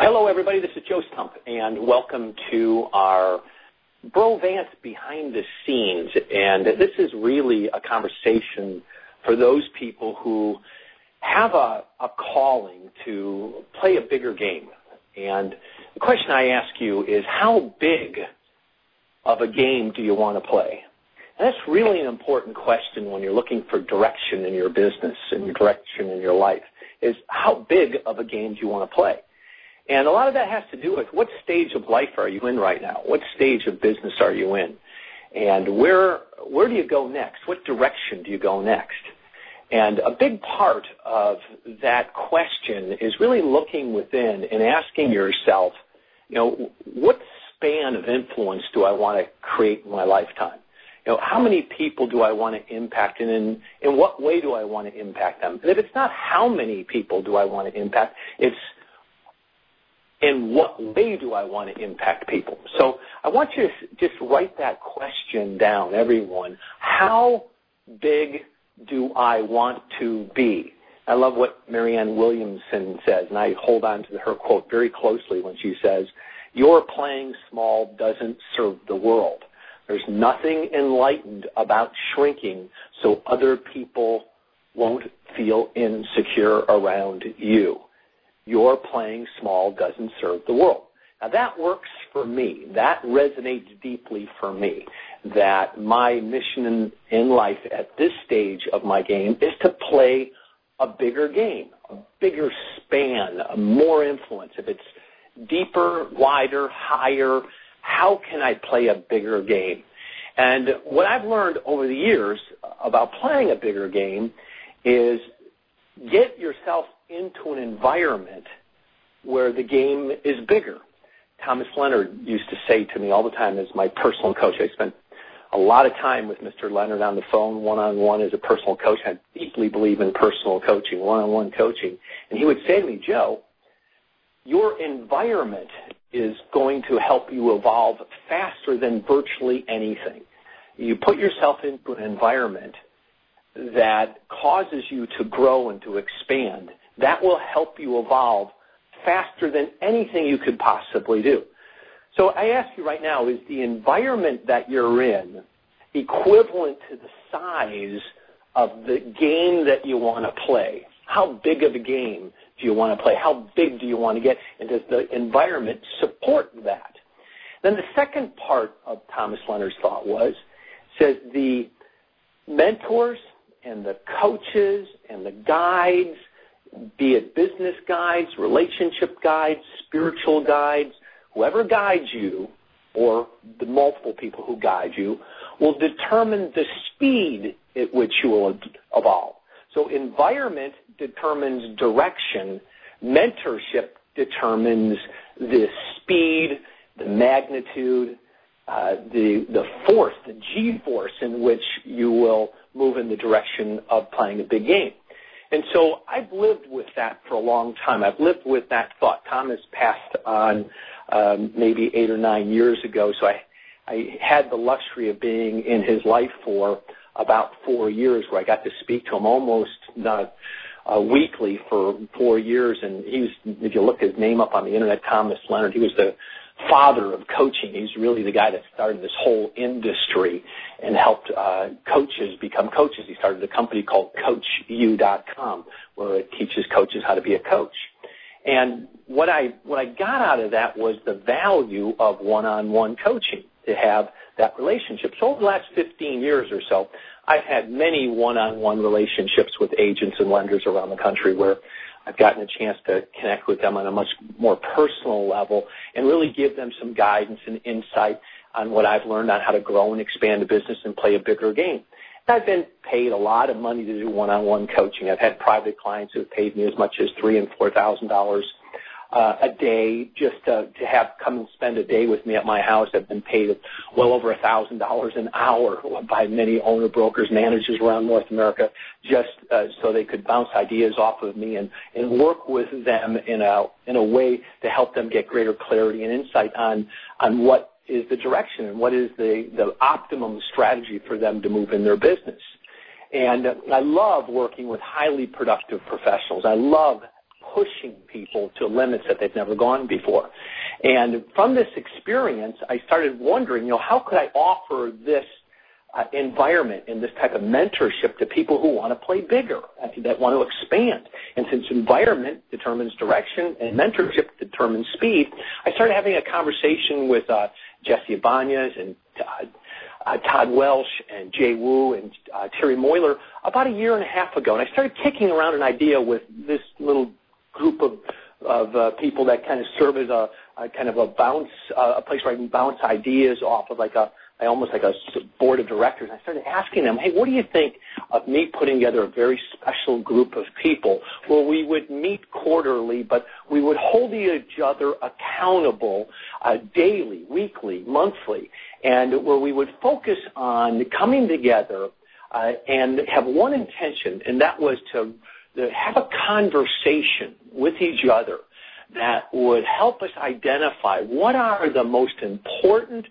Hello, everybody. This is Joe Stump, and welcome to our Brovance Behind the Scenes. And this is really a conversation for those people who have a calling to play a bigger game. And the question I ask you is, how big of a game do you want to play? And that's really an important question when you're looking for direction in your business and direction in your life, is how big of a game do you want to play? And a lot of that has to do with what stage of life are you in right now? What stage of business are you in? And where do you go next? What direction do you go next? And a big part of that question is really looking within and asking yourself, what span of influence do I want to create in my lifetime? How many people do I want to impact, and in what way do I want to impact them? And if it's not how many people do I want to impact, it's in what way do I want to impact people? So I want you to just write that question down, everyone. How big do I want to be? I love what Marianne Williamson says, and I hold on to her quote very closely when she says, "Your playing small doesn't serve the world. There's nothing enlightened about shrinking so other people won't feel insecure around you. Your playing small doesn't serve the world." Now that works for me. That resonates deeply for me, that my mission in life at this stage of my game is to play a bigger game, a bigger span, more influence. If it's deeper, wider, higher, how can I play a bigger game? And what I've learned over the years about playing a bigger game is get yourself into an environment where the game is bigger. Thomas Leonard used to say to me all the time as my personal coach, I spent a lot of time with Mr. Leonard on the phone, one-on-one as a personal coach. I deeply believe in personal coaching, one-on-one coaching. And he would say to me, "Joe, your environment is going to help you evolve faster than virtually anything. You put yourself into an environment that causes you to grow and to expand. That will help you evolve faster than anything you could possibly do." So I ask you right now, is the environment that you're in equivalent to the size of the game that you want to play? How big of a game do you want to play? How big do you want to get? And does the environment support that? Then the second part of Thomas Leonard's thought says the mentors and the coaches and the guides, be it business guides, relationship guides, spiritual guides, whoever guides you or the multiple people who guide you will determine the speed at which you will evolve. So environment determines direction. Mentorship determines the speed, the magnitude, the force, the G-force in which you will move in the direction of playing a big game. And so I've lived with that for a long time. I've lived with that thought. Thomas passed on maybe 8 or 9 years ago, so I had the luxury of being in his life for about 4 years, where I got to speak to him almost weekly for 4 years. And he was, if you look his name up on the internet, Thomas Leonard, he was the father of coaching. He's really the guy that started this whole industry and helped coaches become coaches. He started a company called CoachU.com, where it teaches coaches how to be a coach. And what I got out of that was the value of one-on-one coaching, to have that relationship. So over the last 15 years or so, I've had many one-on-one relationships with agents and lenders around the country where I've gotten a chance to connect with them on a much more personal level and really give them some guidance and insight on what I've learned on how to grow and expand a business and play a bigger game. I've been paid a lot of money to do one-on-one coaching. I've had private clients who have paid me as much as $3,000 and $4,000 a day just to have come and spend a day with me at my house. I've been paid well over $1,000 an hour by many owner brokers, managers around North America, just so they could bounce ideas off of me and work with them in a way to help them get greater clarity and insight on what is the direction and what is the optimum strategy for them to move in their business. And I love working with highly productive professionals. I love pushing people to limits that they've never gone before. And from this experience, I started wondering, how could I offer this environment and this type of mentorship to people who want to play bigger, that want to expand. And since environment determines direction and mentorship determines speed, I started having a conversation with Jesse Ibanez and Todd Welsh and Jay Wu and Terry Moyler about a year and a half ago. And I started kicking around an idea with this little group of people that kind of serve as a kind of a place where I can bounce ideas off of almost like a board of directors. I started asking them, hey, what do you think of me putting together a very special group of people where we would meet quarterly, but we would hold each other accountable daily, weekly, monthly, and where we would focus on coming together and have one intention, and that was to have a conversation with each other that would help us identify what are the most important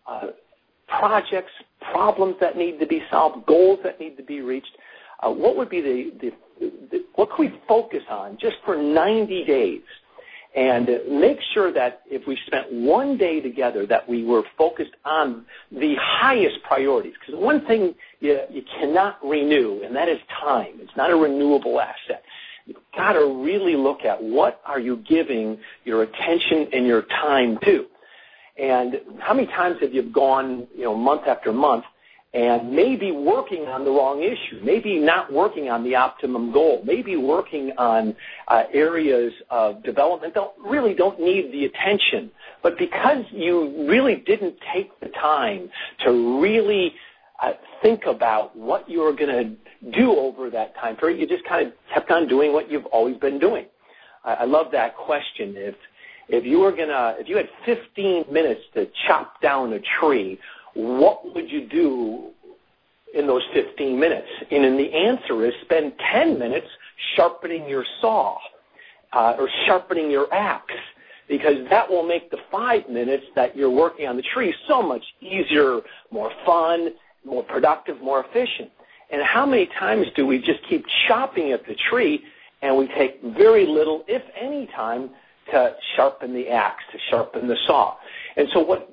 projects, problems that need to be solved, goals that need to be reached. What would be what could we focus on just for 90 days? And make sure that if we spent one day together that we were focused on the highest priorities. Because one thing you cannot renew, and that is time. It's not a renewable asset. You've got to really look at what are you giving your attention and your time to. And how many times have you gone, month after month and maybe working on the wrong issue, maybe not working on the optimum goal, maybe working on areas of development that really don't need the attention. But because you really didn't take the time to really think about what you were going to do over that time period, you just kind of kept on doing what you've always been doing. I love that question. If you had 15 minutes to chop down a tree, what would you do in those 15 minutes? And then the answer is spend 10 minutes sharpening your saw or sharpening your axe, because that will make the 5 minutes that you're working on the tree so much easier, more fun, more productive, more efficient. And how many times do we just keep chopping at the tree and we take very little, if any, time to sharpen the axe, to sharpen the saw? And so what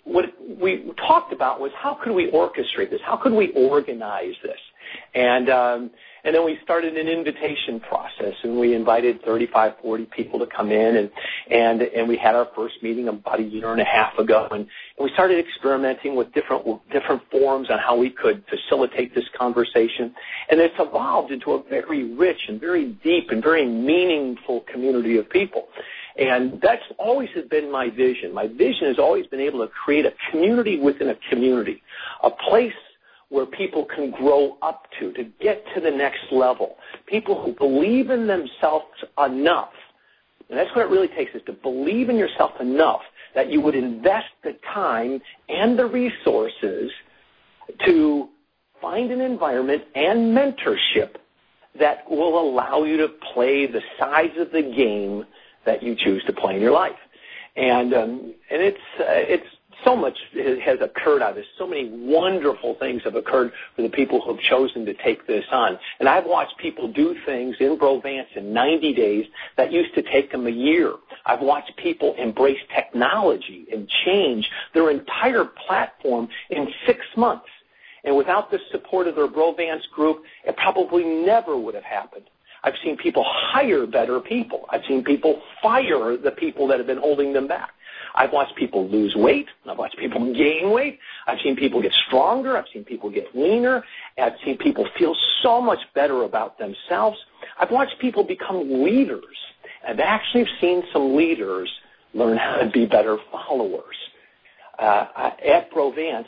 we talked about was how could we orchestrate this? How could we organize this? And then we started an invitation process, and we invited 35, 40 people to come in, and we had our first meeting about a year and a half ago, and we started experimenting with different forums on how we could facilitate this conversation, and it's evolved into a very rich and very deep and very meaningful community of people. And that's always has been my vision. My vision has always been able to create a community within a community, a place where people can grow up to get to the next level, people who believe in themselves enough. And that's what it really takes, is to believe in yourself enough that you would invest the time and the resources to find an environment and mentorship that will allow you to play the size of the game that you choose to play in your life. And it's so much has occurred out of this. So many wonderful things have occurred for the people who have chosen to take this on. And I've watched people do things in Brovance in 90 days that used to take them a year. I've watched people embrace technology and change their entire platform in 6 months. And without the support of their Brovance group, it probably never would have happened. I've seen people hire better people. I've seen people fire the people that have been holding them back. I've watched people lose weight. I've watched people gain weight. I've seen people get stronger. I've seen people get leaner. I've seen people feel so much better about themselves. I've watched people become leaders. I've actually seen some leaders learn how to be better followers. At Brovance,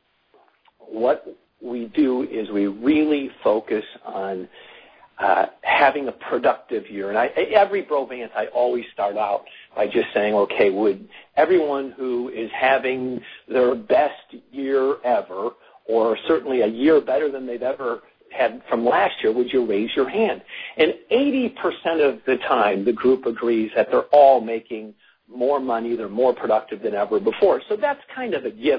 what we do is we really focus on having a productive year. And every Brovance, I always start out by just saying, okay, would everyone who is having their best year ever, or certainly a year better than they've ever had from last year, would you raise your hand? And 80% of the time, the group agrees that they're all making more money, they're more productive than ever before. So that's kind of a given.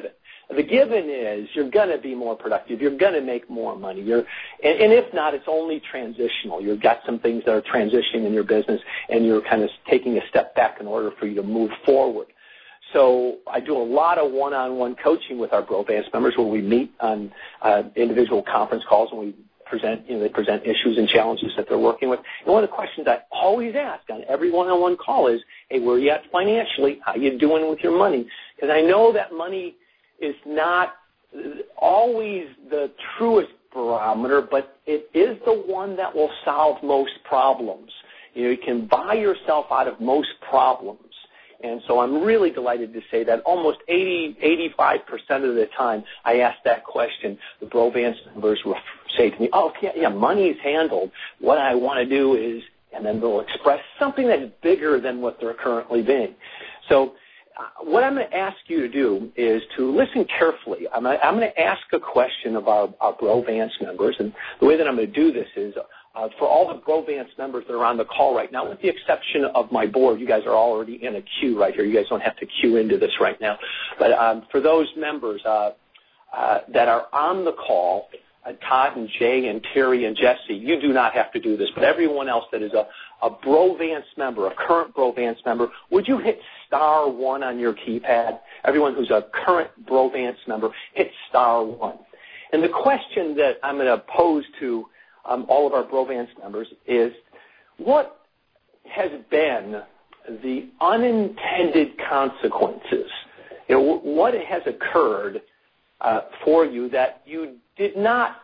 The given is you're going to be more productive. You're going to make more money. And if not, it's only transitional. You've got some things that are transitioning in your business, and you're kind of taking a step back in order for you to move forward. So I do a lot of one-on-one coaching with our Brovance members where we meet on individual conference calls and we present, they present issues and challenges that they're working with. And one of the questions I always ask on every one-on-one call is, hey, where are you at financially? How are you doing with your money? Because I know that money is not always the truest barometer, but it is the one that will solve most problems. You can buy yourself out of most problems. And so I'm really delighted to say that almost 85% of the time I ask that question, the Brovance members will say to me, oh, yeah, money's handled. What I want to do is, and then they'll express something that's bigger than what they're currently being. So what I'm going to ask you to do is to listen carefully. I'm going to ask a question of our Brovance members, and the way that I'm going to do this is for all the Brovance members that are on the call right now, with the exception of my board, you guys are already in a queue right here. You guys don't have to queue into this right now. But for those members that are on the call, Todd and Jay and Terry and Jesse, you do not have to do this. But everyone else that is a Brovance member, a current Brovance member, would you hit *1 on your keypad? Everyone who's a current Brovance member, hit *1. And the question that I'm going to pose to all of our Brovance members is, what has been the unintended consequences? What has occurred for you that you did not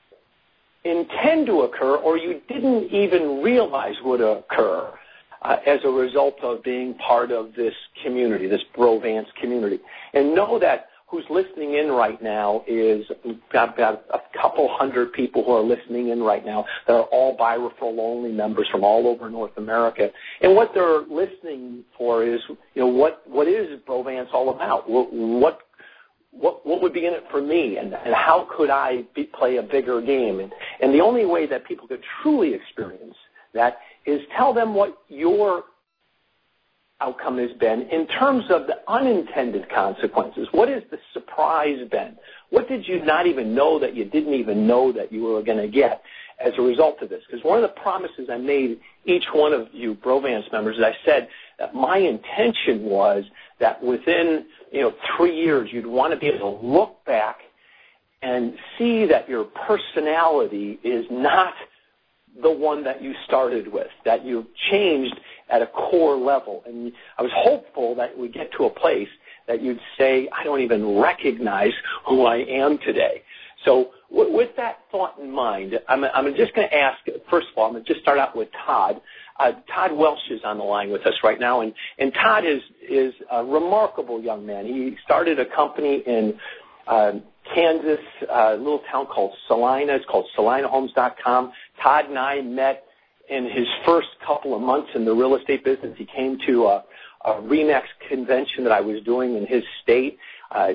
intend to occur or you didn't even realize would occur as a result of being part of this community, this Brovance community? And know that who's listening in right now is, I've got a couple hundred people who are listening in right now that are all by referral only members from all over North America. And what they're listening for is, what is Brovance all about? What would be in it for me, and how could I play a bigger game? And the only way that people could truly experience that is tell them what your outcome has been in terms of the unintended consequences. What has the surprise been? What did you not even know that you didn't even know that you were going to get as a result of this? Because one of the promises I made each one of you Brovance members is I said that my intention was that within 3 years you'd want to be able to look back and see that your personality is not the one that you started with, that you've changed at a core level. And I was hopeful that we get to a place that you'd say, I don't even recognize who I am today. So with that thought in mind, I'm just going to ask, first of all, I'm going to just start out with Todd. Todd Welsh is on the line with us right now, and Todd is a remarkable young man. He started a company in Kansas, a little town called Salina. It's called SalinaHomes.com. Todd and I met in his first couple of months in the real estate business. He came to a RE/MAX convention that I was doing in his state. I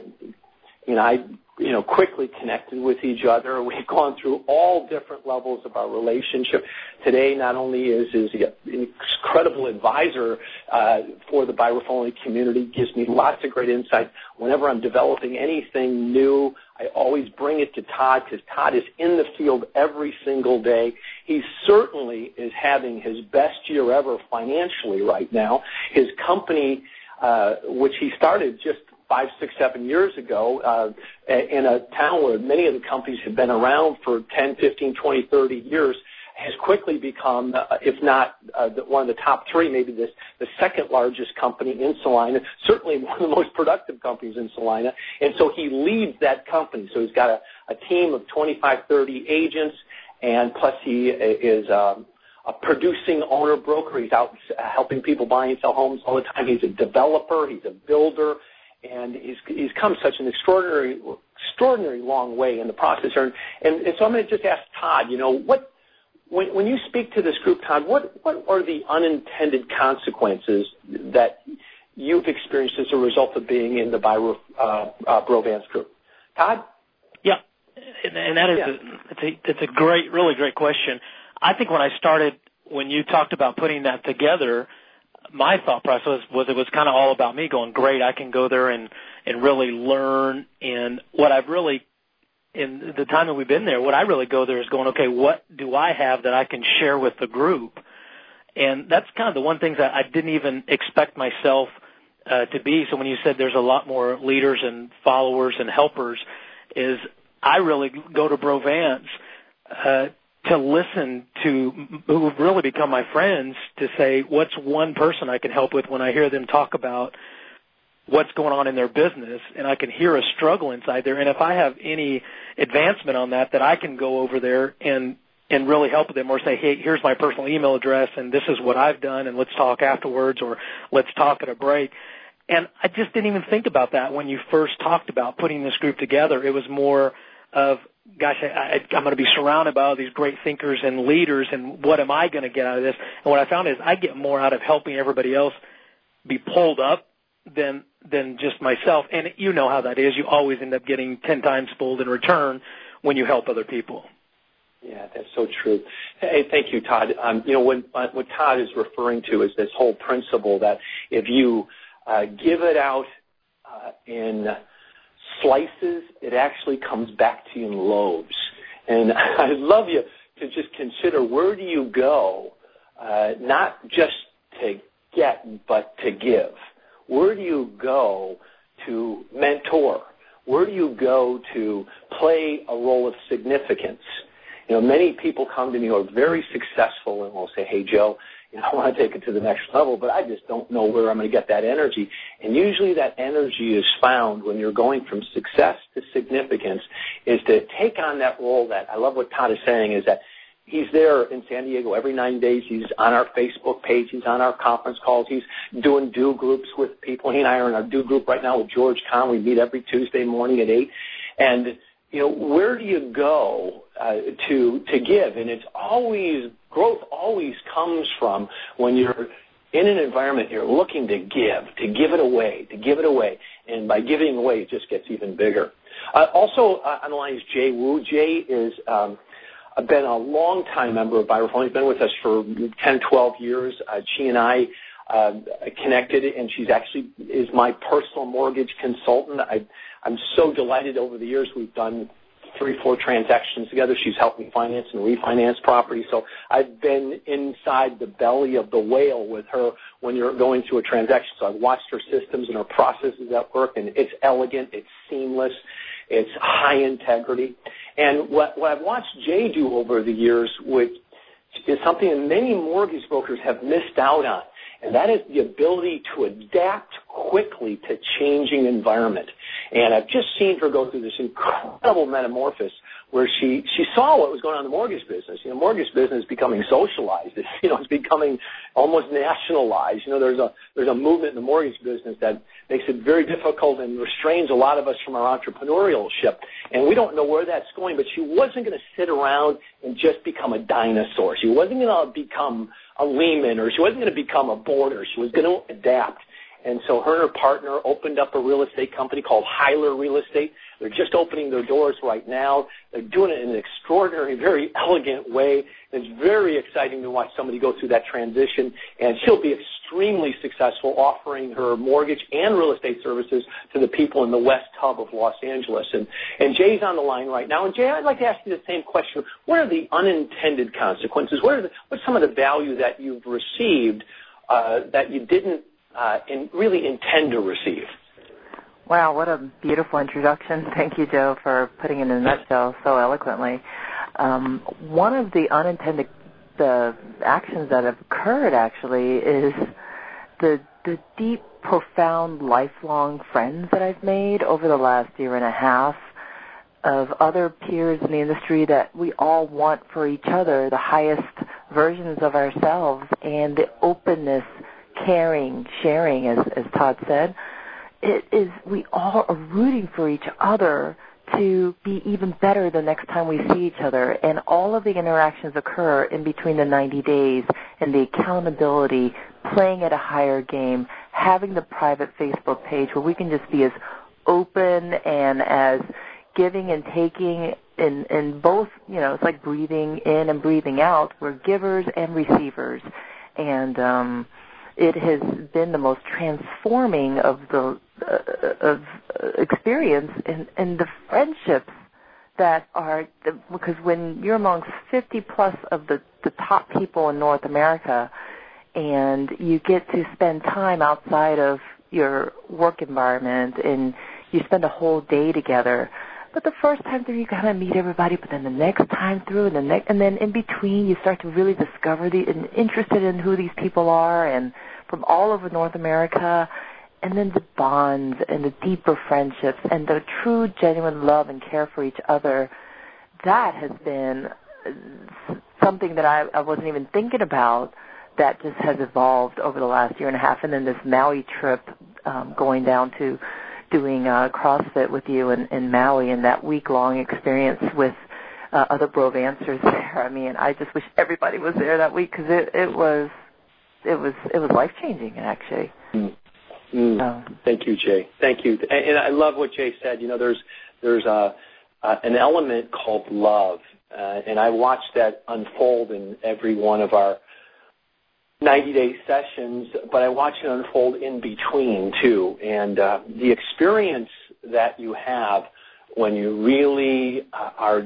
quickly connected with each other. We've gone through all different levels of our relationship. Today, not only is he an incredible advisor for the buy-referral community, gives me lots of great insight. Whenever I'm developing anything new, I always bring it to Todd because Todd is in the field every single day. He certainly is having his best year ever financially right now. His company, which he started just 5, 6, 7 years ago in a town where many of the companies have been around for 10, 15, 20, 30 years, has quickly become, if not one of the top 3, maybe the second largest company in Salina, certainly one of the most productive companies in Salina. And so he leads that company. So he's got a team of 25, 30 agents, and plus he is a producing owner broker. He's out helping people buy and sell homes all the time. He's a developer. He's a builder. And he's come such an extraordinary long way in the process. And so I'm going to just ask Todd, when you speak to this group, Todd, what are the unintended consequences that you've experienced as a result of being in the Brovance group? Todd? Yeah, and that is it's a really great question. I think when you talked about putting that together, my thought process was it was kind of all about me going, great, I can go there and really learn. And what I've really, in the time that we've been there, what I really go there is going, okay, what do I have that I can share with the group? And that's kind of the one thing that I didn't even expect myself to be. So when you said there's a lot more leaders and followers and helpers, is I really go to Brovance to listen to who have really become my friends, to say what's one person I can help with when I hear them talk about what's going on in their business, and I can hear a struggle inside there. And if I have any advancement on that I can go over there and really help them, or say, hey, here's my personal email address, and this is what I've done, and let's talk afterwards, or let's talk at a break. And I just didn't even think about that when you first talked about putting this group together. It was more of, gosh, I'm going to be surrounded by all these great thinkers and leaders, and what am I going to get out of this? And what I found is I get more out of helping everybody else be pulled up than just myself. And you know how that is. You always end up getting 10 times fold in return when you help other people. Yeah, that's so true. Hey, thank you, Todd. What Todd is referring to is this whole principle that if you give it out in slices, it actually comes back to you in loaves. And I'd love you to just consider, where do you go, not just to get, but to give? Where do you go to mentor? Where do you go to play a role of significance? Many people come to me who are very successful and will say, hey, Joe, I want to take it to the next level, but I just don't know where I'm going to get that energy. And usually that energy is found when you're going from success to significance, is to take on that role that, I love what Todd is saying, is that he's there in San Diego every 9 days. He's on our Facebook page. He's on our conference calls. He's doing do groups with people. He and I are in our do group right now with George Kahn. We meet every Tuesday morning at 8. And where do you go to give? And it's always, growth always comes from when you're in an environment you're looking to give it away. And by giving away, it just gets even bigger. Also on the line is Jay Wu. Jay is been a long-time member of Vibraphone. He's been with us for 10, 12 years. She and I connected, and she's actually is my personal mortgage consultant. I'm so delighted. Over the years we've done 3-4 transactions together. She's helped me finance and refinance property. So I've been inside the belly of the whale with her when you're going through a transaction. So I've watched her systems and her processes at work, and it's elegant, it's seamless, it's high integrity. And what I've watched Jay do over the years, which is something that many mortgage brokers have missed out on, and that is the ability to adapt quickly to changing environment. And I've just seen her go through this incredible metamorphosis where she saw what was going on in the mortgage business. Mortgage business is becoming socialized. It's becoming almost nationalized. There's a movement in the mortgage business that makes it very difficult and restrains a lot of us from our entrepreneurship. And we don't know where that's going, but she wasn't going to sit around and just become a dinosaur. She wasn't going to become a Lehman, or she wasn't going to become a Boarder. She was going to adapt. And so her and her partner opened up a real estate company called Hyler Real Estate. They're just opening their doors right now. They're doing it in an extraordinary, very elegant way. It's very exciting to watch somebody go through that transition. And she'll be extremely successful offering her mortgage and real estate services to the people in the West Hub of Los Angeles. And Jay's on the line right now. And Jay, I'd like to ask you the same question. What are the unintended consequences? What's some of the value that you've received that you didn't really intend to receive? Wow, what a beautiful introduction. Thank you, Joe, for putting it in a nutshell so eloquently. One of the unintended actions that have occurred, actually, is the deep, profound, lifelong friends that I've made over the last year and a half of other peers in the industry that we all want for each other, the highest versions of ourselves, and the openness, caring, sharing, as Todd said. It is, we all are rooting for each other to be even better the next time we see each other. And all of the interactions occur in between the 90 days, and the accountability, playing at a higher game, having the private Facebook page where we can just be as open and as giving and taking in both, it's like breathing in and breathing out. We're givers and receivers. And it has been the most transforming of the experience in the friendships that are, because when you're amongst 50 plus of the top people in North America, and you get to spend time outside of your work environment, and you spend a whole day together. But the first time through, you kind of meet everybody, but then the next time through, and then in between, you start to really discover and interested in who these people are, and from all over North America, and then the bonds and the deeper friendships and the true, genuine love and care for each other. That has been something that I wasn't even thinking about. That just has evolved over the last year and a half, and then this Maui trip, going down to doing CrossFit with you in Maui, and that week-long experience with other Brovancers there. I mean, I just wish everybody was there that week, because it was life-changing, actually. Thank you, Jay. Thank you. And I love what Jay said. You know, there's an element called love, and I watched that unfold in every one of our 90-day sessions, but I watch it unfold in between, too. And the experience that you have when you really are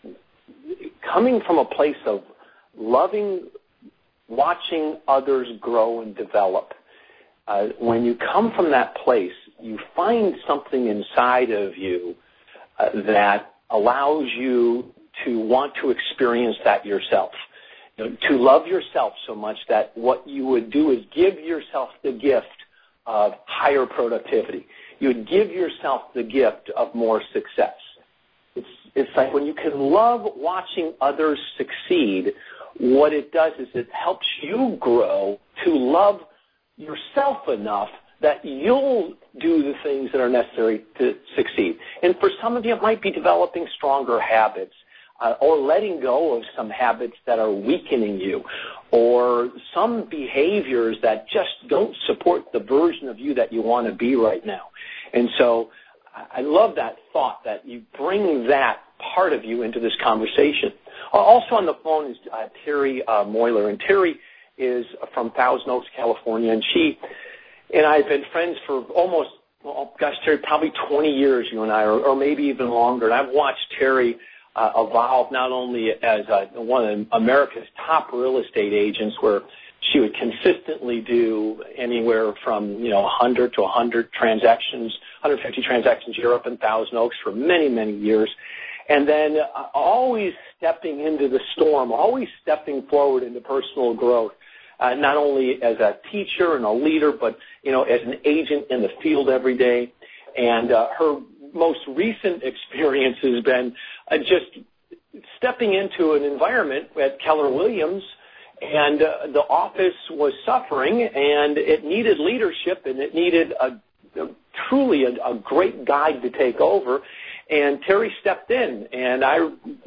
coming from a place of loving, watching others grow and develop. When you come from that place, you find something inside of you that allows you to want to experience that yourself. To love yourself so much that what you would do is give yourself the gift of higher productivity. You would give yourself the gift of more success. It's like when you can love watching others succeed, what it does is it helps you grow to love yourself enough that you'll do the things that are necessary to succeed. And for some of you, it might be developing stronger habits, or letting go of some habits that are weakening you, or some behaviors that just don't support the version of you that you want to be right now. And so I love that thought that you bring that part of you into this conversation. Also on the phone is Terry Moyler, and Terry is from Thousand Oaks, California, and she and I have been friends for almost, Terry, probably 20 years, you and I, or maybe even longer. And I've watched Terry evolve not only as one of America's top real estate agents, where she would consistently do anywhere from 100 to 100 transactions, 150 transactions a year up in Thousand Oaks for many, many years, and then always stepping into the storm, always stepping forward into personal growth, not only as a teacher and a leader, but as an agent in the field every day. And her most recent experience has been just stepping into an environment at Keller Williams, and the office was suffering, and it needed leadership, and it needed truly a great guide to take over. And Terry stepped in, and I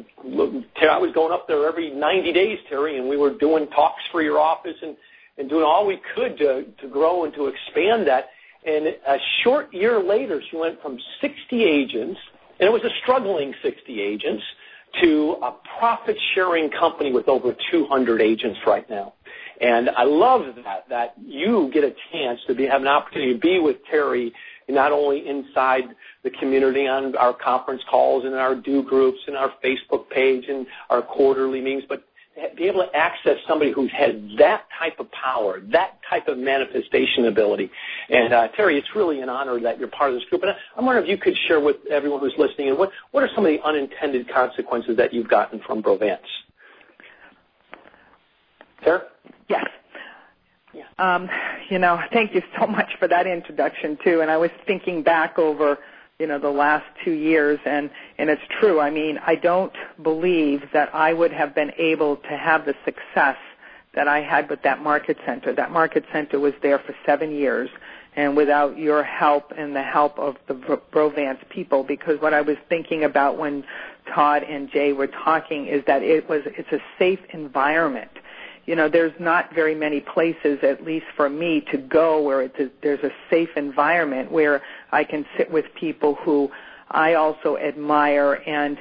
was going up there every 90 days, Terry, and we were doing talks for your office and doing all we could to grow and to expand that. And a short year later, she went from 60 agents, and it was a struggling 60 agents, to a profit-sharing company with over 200 agents right now. And I love that you get a chance to have an opportunity to be with Terry, not only inside the community on our conference calls and our do groups and our Facebook page and our quarterly meetings, but be able to access somebody who has that type of power, that type of manifestation ability. And Terry, it's really an honor that you're part of this group. And I'm wondering if you could share with everyone who's listening, and what are some of the unintended consequences that you've gotten from Brovance? Sarah? Yes. Yeah. Thank you so much for that introduction, too. And I was thinking back over the last 2 years, and it's true. I mean, I don't believe that I would have been able to have the success that I had with that market center. That market center was there for 7 years, and without your help and the help of the Brovance people, because what I was thinking about when Todd and Jay were talking is that it's a safe environment. There's not very many places, at least for me, to go where there's a safe environment where I can sit with people who I also admire, and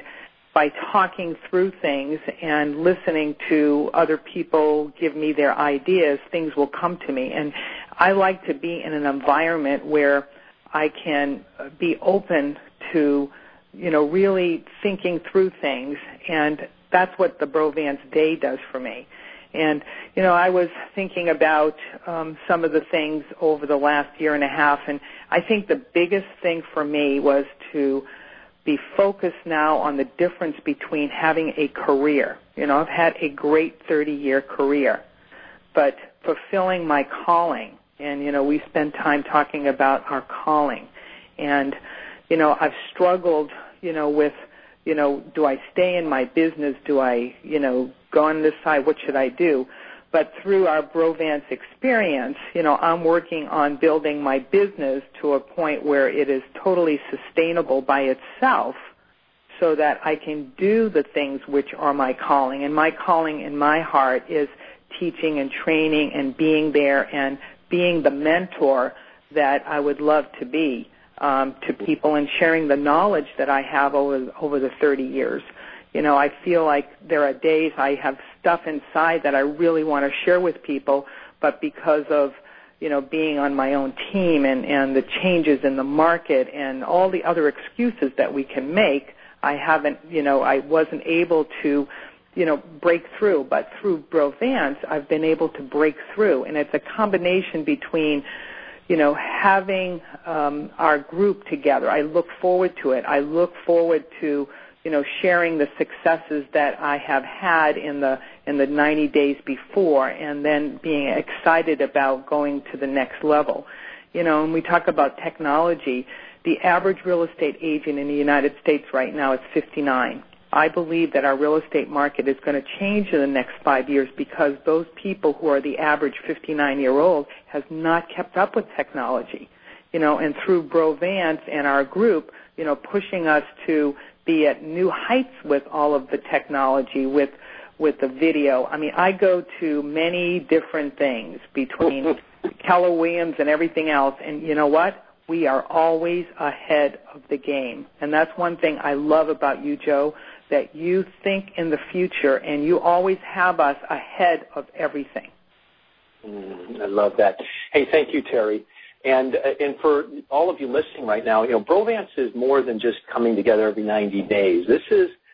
by talking through things and listening to other people give me their ideas, things will come to me. And I like to be in an environment where I can be open to, really thinking through things, and that's what the Brovance Day does for me. And, I was thinking about some of the things over the last year and a half, and I think the biggest thing for me was to be focused now on the difference between having a career. I've had a great 30-year career, but fulfilling my calling, and, we spend time talking about our calling. And, I've struggled, with, do I stay in my business? Do I, go on this side? What should I do? But through our Brovance experience, I'm working on building my business to a point where it is totally sustainable by itself so that I can do the things which are my calling. And my calling in my heart is teaching and training and being there and being the mentor that I would love to be to people and sharing the knowledge that I have over the 30 years. I feel like there are days I have stuff inside that I really want to share with people, but because of, being on my own team and the changes in the market and all the other excuses that we can make, I haven't, I wasn't able to, break through. But through Brovance, I've been able to break through. And it's a combination between, having our group together. I look forward to it. I look forward to, sharing the successes that I have had in the 90 days before, and then being excited about going to the next level. And we talk about technology. The average real estate agent in the United States right now is 59. I believe that our real estate market is going to change in the next 5 years because those people who are the average 59-year-old has not kept up with technology. And through Brovance and our group, pushing us to be at new heights with all of the technology, with the video. I mean, I go to many different things between Keller Williams and everything else, and you know what? We are always ahead of the game. And that's one thing I love about you, Joe, that you think in the future and you always have us ahead of everything. I love that. Hey, thank you, Terry. And for all of you listening right now, Brovance is more than just coming together every 90 days. This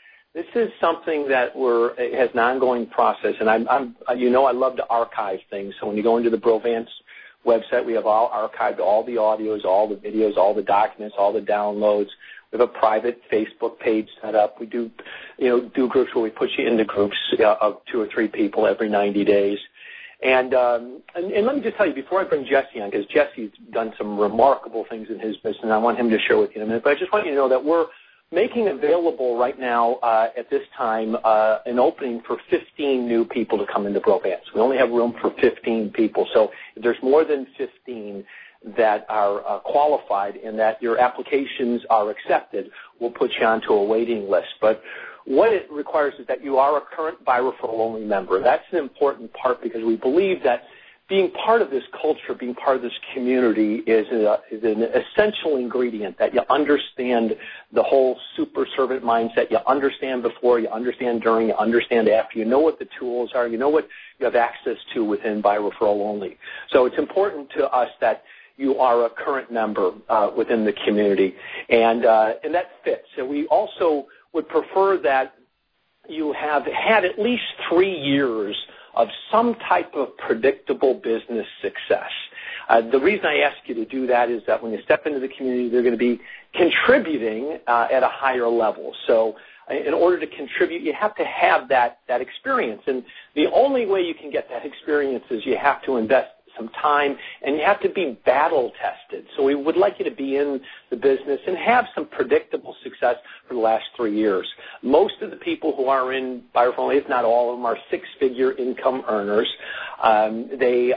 is something that has an ongoing process. And I love to archive things. So when you go into the Brovance website, we have all archived, all the audios, all the videos, all the documents, all the downloads. We have a private Facebook page set up. We do groups where we put you into groups of 2 or 3 people every 90 days. And let me just tell you, before I bring Jesse on, because Jesse's done some remarkable things in his business, and I want him to share with you in a minute, but I just want you to know that we're making available right now at this time an opening for 15 new people to come into Brovance. We only have room for 15 people, so if there's more than 15 that are qualified and that your applications are accepted, we'll put you onto a waiting list. But what it requires is that you are a current by referral only member. That's an important part because we believe that being part of this culture, being part of this community is an essential ingredient, that you understand the whole super servant mindset. You understand before, you understand during, you understand after. You know what the tools are. You know what you have access to within by referral only. So it's important to us that you are a current member within the community, and that fits. And we also would prefer that you have had at least 3 years of some type of predictable business success. The reason I ask you to do that is that when you step into the community, they're going to be contributing at a higher level. So in order to contribute, you have to have that experience. And the only way you can get that experience is you have to invest some time, and you have to be battle tested. So we would like you to be in the business and have some predictable success for the last 3 years. Most of the people who are in by referral, if not all of them, are 6-figure income earners. And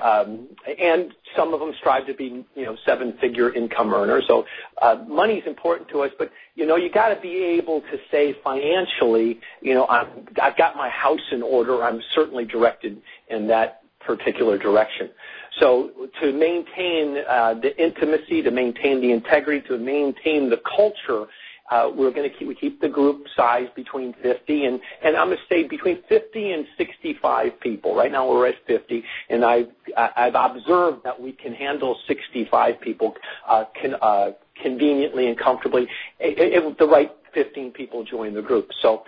some of them strive to be, 7-figure income earners. So money is important to us, but you got to be able to say financially, I've got my house in order. I'm certainly directed in that particular direction. So to maintain the intimacy, to maintain the integrity, to maintain the culture, we keep the group size between 50 and I'm going to say between 50 and 65 people. Right now we're at 50, and I've observed that we can handle 65 people conveniently and comfortably if the right 15 people join the group. So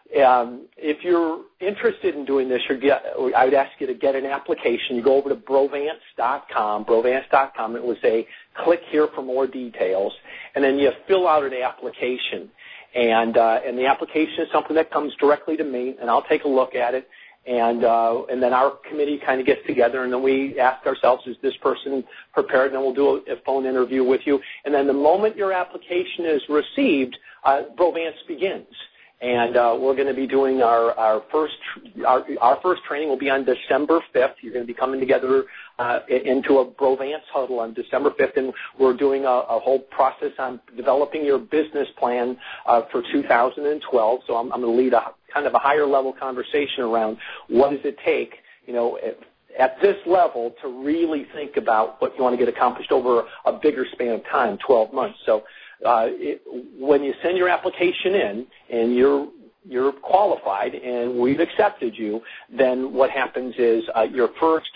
if you're interested in doing this, I would ask you to get an application. You go over to Brovance.com. It will say, click here for more details, and then you fill out an application. And the application is something that comes directly to me, and I'll take a look at it. And then our committee kind of gets together, and then we ask ourselves, is this person prepared? And then we'll do a phone interview with you. And then the moment your application is received, Brovance begins. And we're going to be doing our first training will be on December 5th. You're going to be coming together into a Brovance huddle on December 5th, and we're doing a whole process on developing your business plan for 2012. So I'm going to lead a kind of a higher level conversation around what does it take, at this level to really think about what you want to get accomplished over a bigger span of time, 12 months. So when you send your application in and you're qualified and we've accepted you, then what happens is your first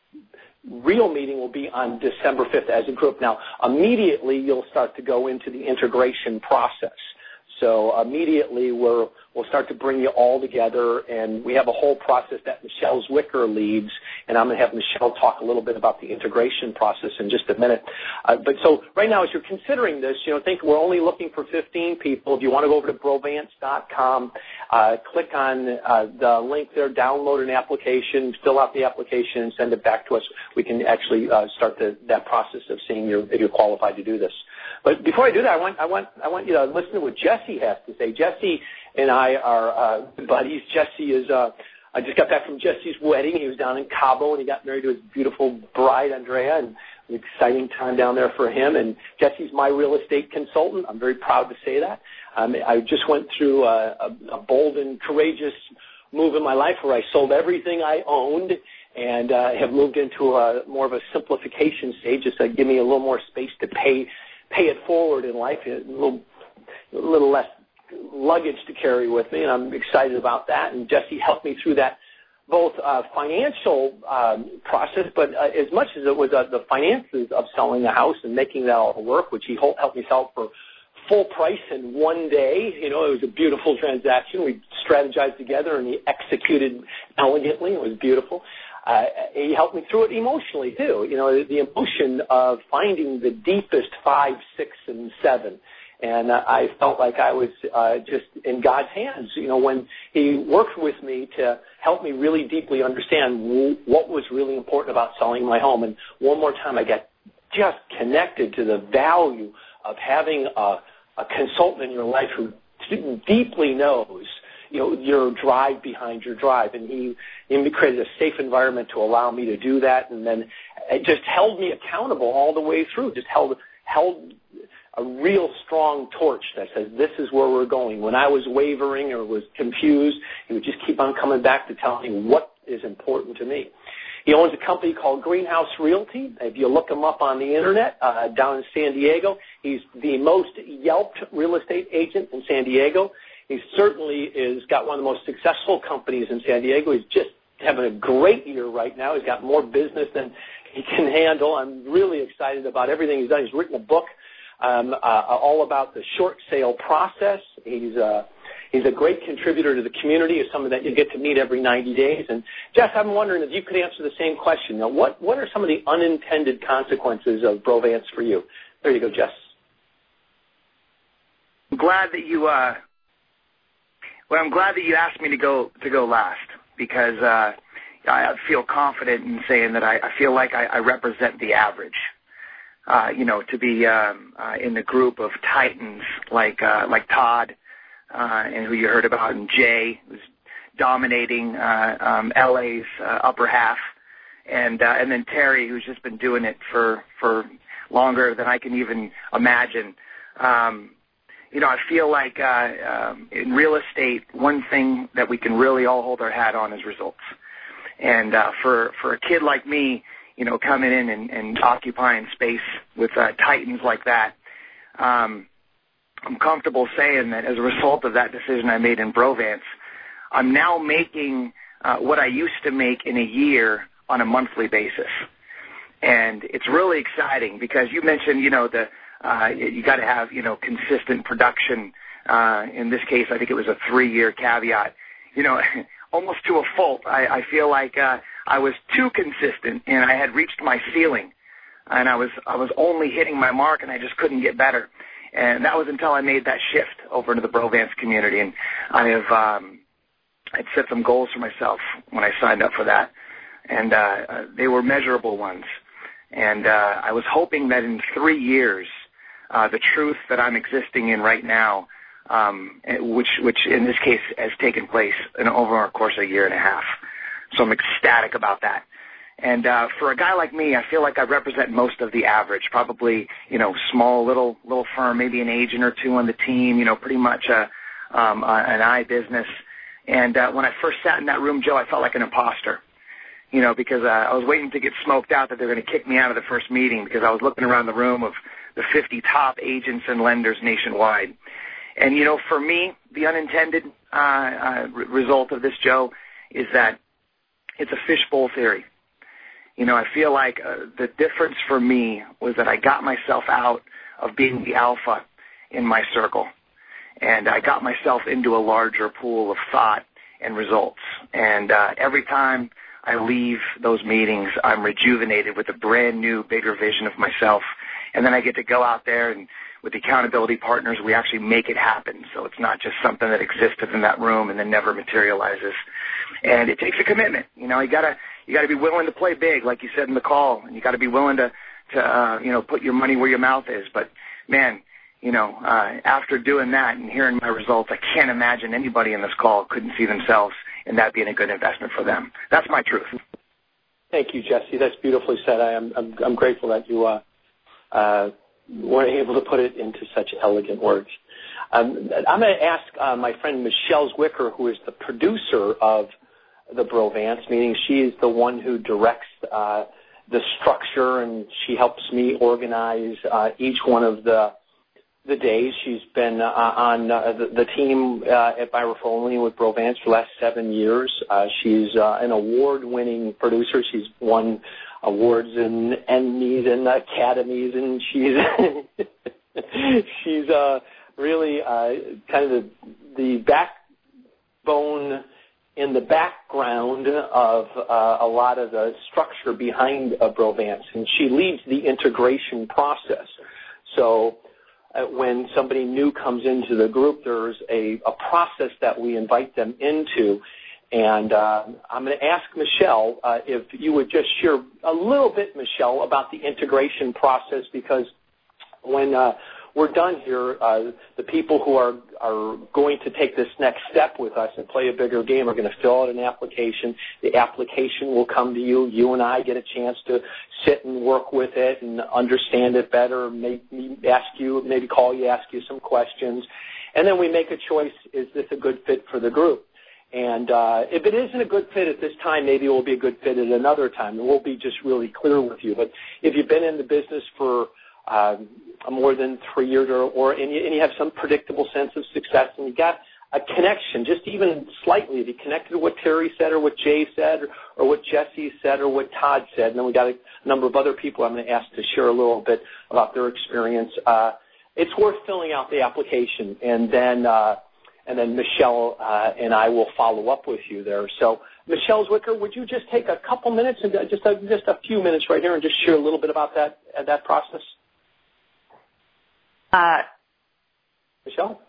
real meeting will be on December 5th as a group. Now, immediately you'll start to go into the integration process. So immediately we'll start to bring you all together, and we have a whole process that Michelle Zwicker leads, and I'm going to have Michelle talk a little bit about the integration process in just a minute. But so right now, as you're considering this, think we're only looking for 15 people. If you want to go over to Brovance.com, click on the link there, download an application, fill out the application, and send it back to us. We can actually start that process of seeing if you're qualified to do this. But before I do that, I want you to listen to what Jesse has to say. Jesse and I are buddies. Jesse is I just got back from Jesse's wedding. He was down in Cabo, and he got married to his beautiful bride, Andrea, and an exciting time down there for him. And Jesse's my real estate consultant. I'm very proud to say that. I just went through a bold and courageous move in my life where I sold everything I owned and have moved into more of a simplification stage, just to give me a little more space to pay it forward in life, a little less luggage to carry with me, and I'm excited about that. And Jesse helped me through that, both financial process, but as much as it was the finances of selling the house and making that all work, which he helped me sell for full price in one day. It was a beautiful transaction. We strategized together, and he executed elegantly. It was beautiful. He helped me through it emotionally, too. The emotion of finding the deepest 5, 6, and 7. And I felt like I was just in God's hands, when he worked with me to help me really deeply understand what was really important about selling my home. And one more time, I got just connected to the value of having a consultant in your life who deeply knows your drive behind your drive. And he created a safe environment to allow me to do that, and then it just held me accountable all the way through, just held a real strong torch that says this is where we're going. When I was wavering or was confused, he would just keep on coming back to tell me what is important to me. He owns a company called Greenhouse Realty. If you look him up on the Internet, down in San Diego, he's the most Yelped real estate agent in San Diego. He certainly is got one of the most successful companies in San Diego. He's just having a great year right now. He's got more business than he can handle. I'm really excited about everything he's done. He's written a book all about the short sale process. He's a great contributor to the community. He's someone that you get to meet every 90 days. And, Jess, I'm wondering if you could answer the same question. Now, what are some of the unintended consequences of Brovance for you? There you go, Jess. I'm glad that you asked me to go last, because I feel confident in saying that I feel like I represent the average. To be in the group of titans like Todd, and who you heard about, and Jay, who's dominating LA's upper half, and then Terry, who's just been doing it for longer than I can even imagine. I feel like in real estate, one thing that we can really all hold our hat on is results. And for a kid like me, coming in and occupying space with titans like that, I'm comfortable saying that as a result of that decision I made in Brovance, I'm now making what I used to make in a year on a monthly basis. And it's really exciting because you mentioned, you got to have, consistent production. In this case, I think it was a 3-year caveat. Almost to a fault. I feel like I was too consistent and I had reached my ceiling. And I was only hitting my mark and I just couldn't get better. And that was until I made that shift over into the Brovance community. And I'd set some goals for myself when I signed up for that. And they were measurable ones. And I was hoping that in 3 years, the truth that I'm existing in right now, which in this case has taken place over a course of a year and a half. So I'm ecstatic about that. And for a guy like me, I feel like I represent most of the average, probably, small little firm, maybe an agent or two on the team, pretty much an eye business. And when I first sat in that room, Joe, I felt like an imposter, because I was waiting to get smoked out that they were going to kick me out of the first meeting because I was looking around the room of the 50 top agents and lenders nationwide. And, for me, the unintended result of this, Joe, is that it's a fishbowl theory. I feel like the difference for me was that I got myself out of being the alpha in my circle, and I got myself into a larger pool of thought and results. And every time I leave those meetings, I'm rejuvenated with a brand new, bigger vision of myself. And then I get to go out there and with the accountability partners, we actually make it happen. So it's not just something that existed in that room and then never materializes. And it takes a commitment. You got to be willing to play big, like you said in the call, and you got to be willing to put your money where your mouth is. But man, after doing that and hearing my results, I can't imagine anybody in this call couldn't see themselves in that being a good investment for them. That's my truth. Thank you, Jesse. That's beautifully said. I'm grateful that you were able to put it into such elegant words. I'm going to ask my friend Michelle Zwicker, who is the producer of the Brovance, meaning she is the one who directs the structure, and she helps me organize each one of the days. She's been on the team at By Referral Only with Brovance for the last 7 years. She's an award-winning producer. She's won awards and Emmys and academies, and she's really kind of the backbone in the background of a lot of the structure behind Brovance, and she leads the integration process. So when somebody new comes into the group, there's a process that we invite them into. And I'm going to ask Michelle if you would just share a little bit, Michelle, about the integration process, because when we're done here, the people who are going to take this next step with us and play a bigger game are going to fill out an application. The application will come to you. You and I get a chance to sit and work with it and understand it better, maybe call you, ask you some questions. And then we make a choice, is this a good fit for the group? And if it isn't a good fit at this time, maybe it will be a good fit at another time. And we'll be just really clear with you. But if you've been in the business for more than 3 years and you have some predictable sense of success and you got a connection, just even slightly, to connected to what Terry said or what Jay said or what Jesse said or what Todd said, and then we got a number of other people I'm going to ask to share a little bit about their experience. It's worth filling out the application, and then Michelle and I will follow up with you there. So, Michelle Zwicker, would you just take a couple minutes, and just a few minutes right here, and just share a little bit about that process? Michelle?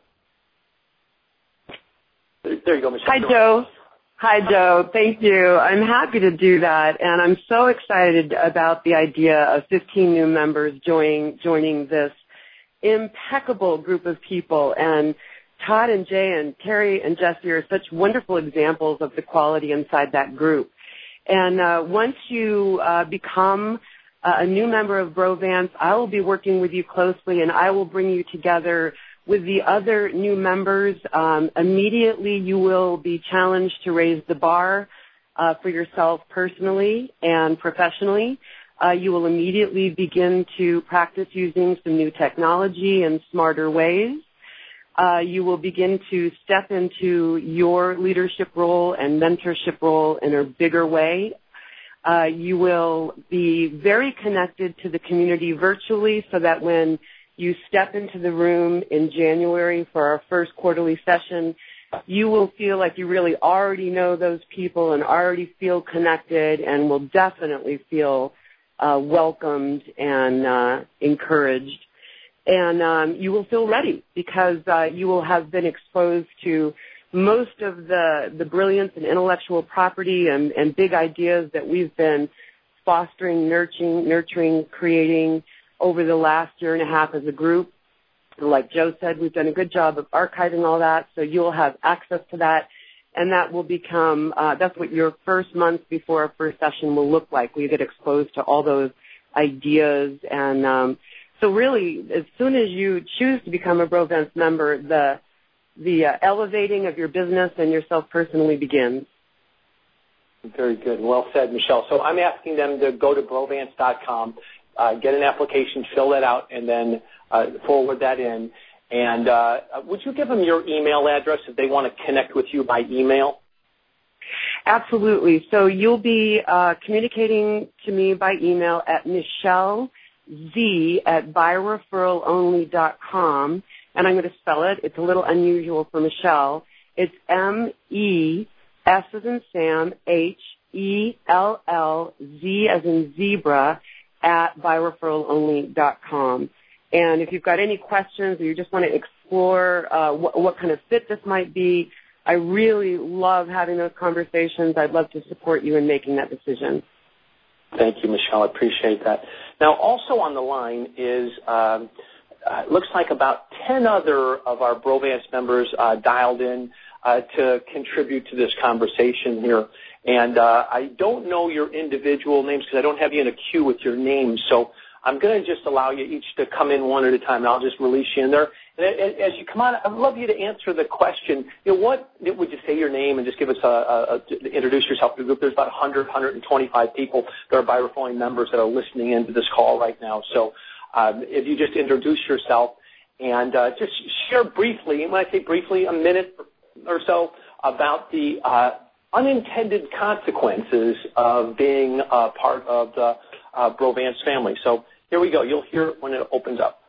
There you go, Michelle. Hi, Joe. Thank you. I'm happy to do that, and I'm so excited about the idea of 15 new members joining this impeccable group of people. And Todd and Jay and Terry and Jesse are such wonderful examples of the quality inside that group. And once you become a new member of Brovance, I will be working with you closely, and I will bring you together with the other new members. Immediately you will be challenged to raise the bar for yourself personally and professionally. You will immediately begin to practice using some new technology and smarter ways. you will begin to step into your leadership role and mentorship role in a bigger way. You will be very connected to the community virtually so that when you step into the room in January for our first quarterly session, you will feel like you really already know those people and already feel connected and will definitely feel welcomed and encouraged. And you will feel ready because you will have been exposed to most of the brilliance and intellectual property and big ideas that we've been fostering, nurturing, creating over the last year and a half as a group. Like Joe said, we've done a good job of archiving all that, so you'll have access to that, and that will become, that's what your first month before our first session will look like. We get exposed to all those ideas, and so really, as soon as you choose to become a Brovance member, the elevating of your business and yourself personally begins. Very good. Well said, Michelle. So I'm asking them to go to Brovance.com, get an application, fill that out, and then forward that in. And would you give them your email address if they want to connect with you by email? Absolutely. So you'll be communicating to me by email at MichelleZ@byreferralonly.com, and I'm going to spell it. It's a little unusual for Michelle. It's MES as in Sam, HELLZ as in zebra @byreferralonly.com. And if you've got any questions or you just want to explore what kind of fit this might be, I really love having those conversations. I'd love to support you in making that decision. Thank you, Michelle. I appreciate that. Now, also on the line is, looks like about 10 other of our Brovance members dialed in to contribute to this conversation here. And I don't know your individual names because I don't have you in a queue with your names. So I'm going to just allow you each to come in one at a time, and I'll just release you in there. And as you come on, I'd love you to answer the question. You know, what would you say your name and just give us introduce yourself to the group? There's about 125 people that are BiReferral members that are listening into this call right now. So if you just introduce yourself and just share briefly, and when I say briefly, a minute or so, about the unintended consequences of being a part of the Brovance family. So here we go. You'll hear it when it opens up.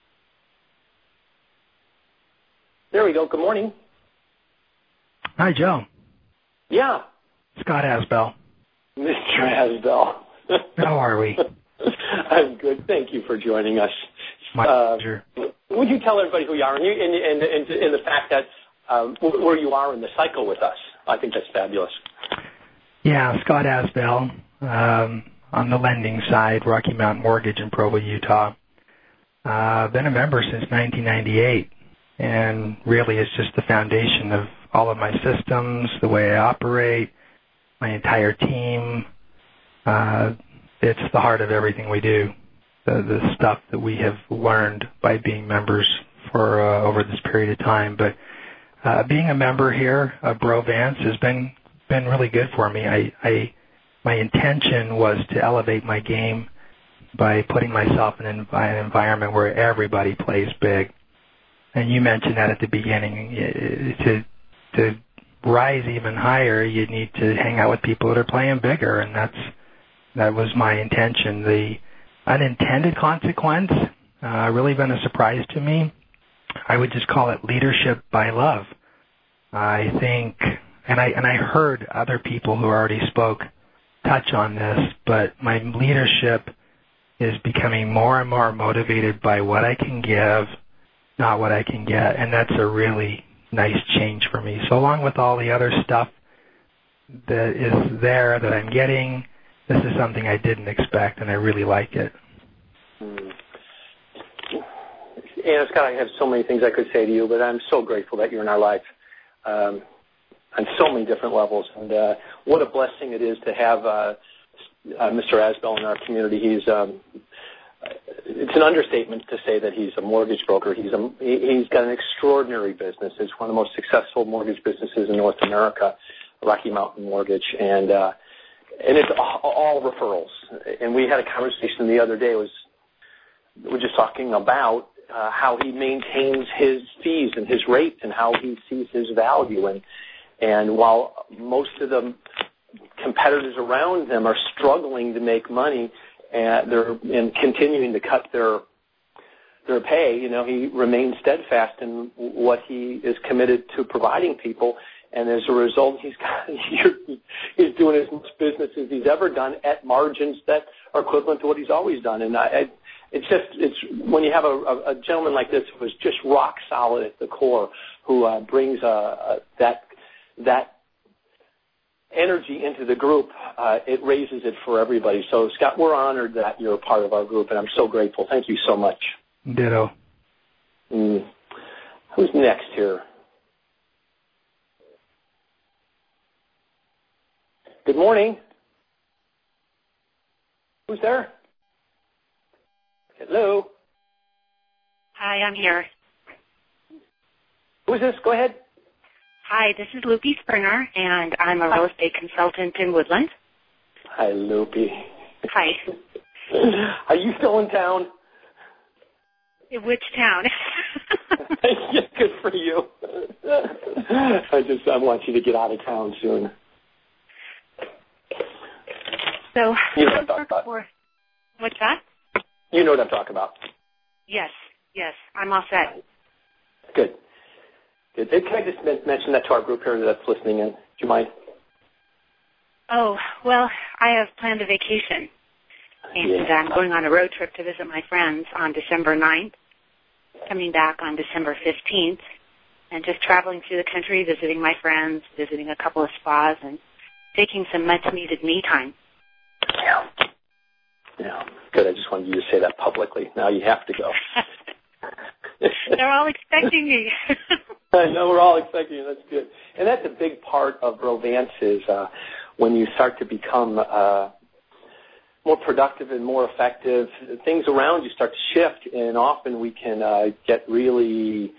There we go. Good morning. Hi, Joe. Yeah. Scott Asbell. Mr. Asbell. How are we? I'm good. Thank you for joining us. My pleasure. Would you tell everybody who you are and the fact that where you are in the cycle with us? I think that's fabulous. Yeah, Scott Asbell. On the lending side, Rocky Mountain Mortgage in Provo, Utah. I've been a member since 1998, and really it's just the foundation of all of my systems, the way I operate, my entire team. It's the heart of everything we do, the stuff that we have learned by being members for over this period of time. But being a member here of Brovance has been really good for me. My intention was to elevate my game by putting myself in an environment where everybody plays big. And you mentioned that at the beginning. To rise even higher, you need to hang out with people that are playing bigger, and that was my intention. The unintended consequence really been a surprise to me. I would just call it leadership by love. I think, and I heard other people who already spoke touch on this, but my leadership is becoming more and more motivated by what I can give, not what I can get, and that's a really nice change for me. So along with all the other stuff that is there that I'm getting, this is something I didn't expect, and I really like it. And Scott, I have so many things I could say to you, but I'm so grateful that you're in our life. On so many different levels, and what a blessing it is to have Mr. Asbell in our community. It's an understatement to say that he's a mortgage broker. He's got an extraordinary business. It's one of the most successful mortgage businesses in North America, Rocky Mountain Mortgage, and it's all referrals. And we had a conversation the other day. We're just talking about how he maintains his fees and his rates and how he sees his value. And while most of the competitors around them are struggling to make money and continuing to cut their pay, he remains steadfast in what he is committed to providing people. And as a result, he's doing as much business as he's ever done at margins that are equivalent to what he's always done. And it's when you have a gentleman like this who is just rock solid at the core, who brings that energy into the group, it raises it for everybody. So, Scott, we're honored that you're a part of our group, and I'm so grateful. Thank you so much. Ditto. Who's next here? Good morning. Who's there? Hello. Hi, I'm here. Who is this? Go ahead. Hi, this is Loopy Springer, and I'm a real estate consultant in Woodland. Hi, Loopy. Hi. Are you still in town? Which town? Yeah, good for you. I want you to get out of town soon. So, you know what I'm talking about. What's that? You know what I'm talking about. Yes, I'm all set. Good. Can I just mention that to our group here that's listening in? Do you mind? Oh, well, I have planned a vacation, and I'm going on a road trip to visit my friends on December 9th, coming back on December 15th, and just traveling through the country, visiting my friends, visiting a couple of spas, and taking some much-needed me time. Yeah, good. I just wanted you to say that publicly. Now you have to go. They're all expecting me. I know, we're all expecting you. That's good. And that's a big part of Brovance is when you start to become more productive and more effective, things around you start to shift, and often we can get really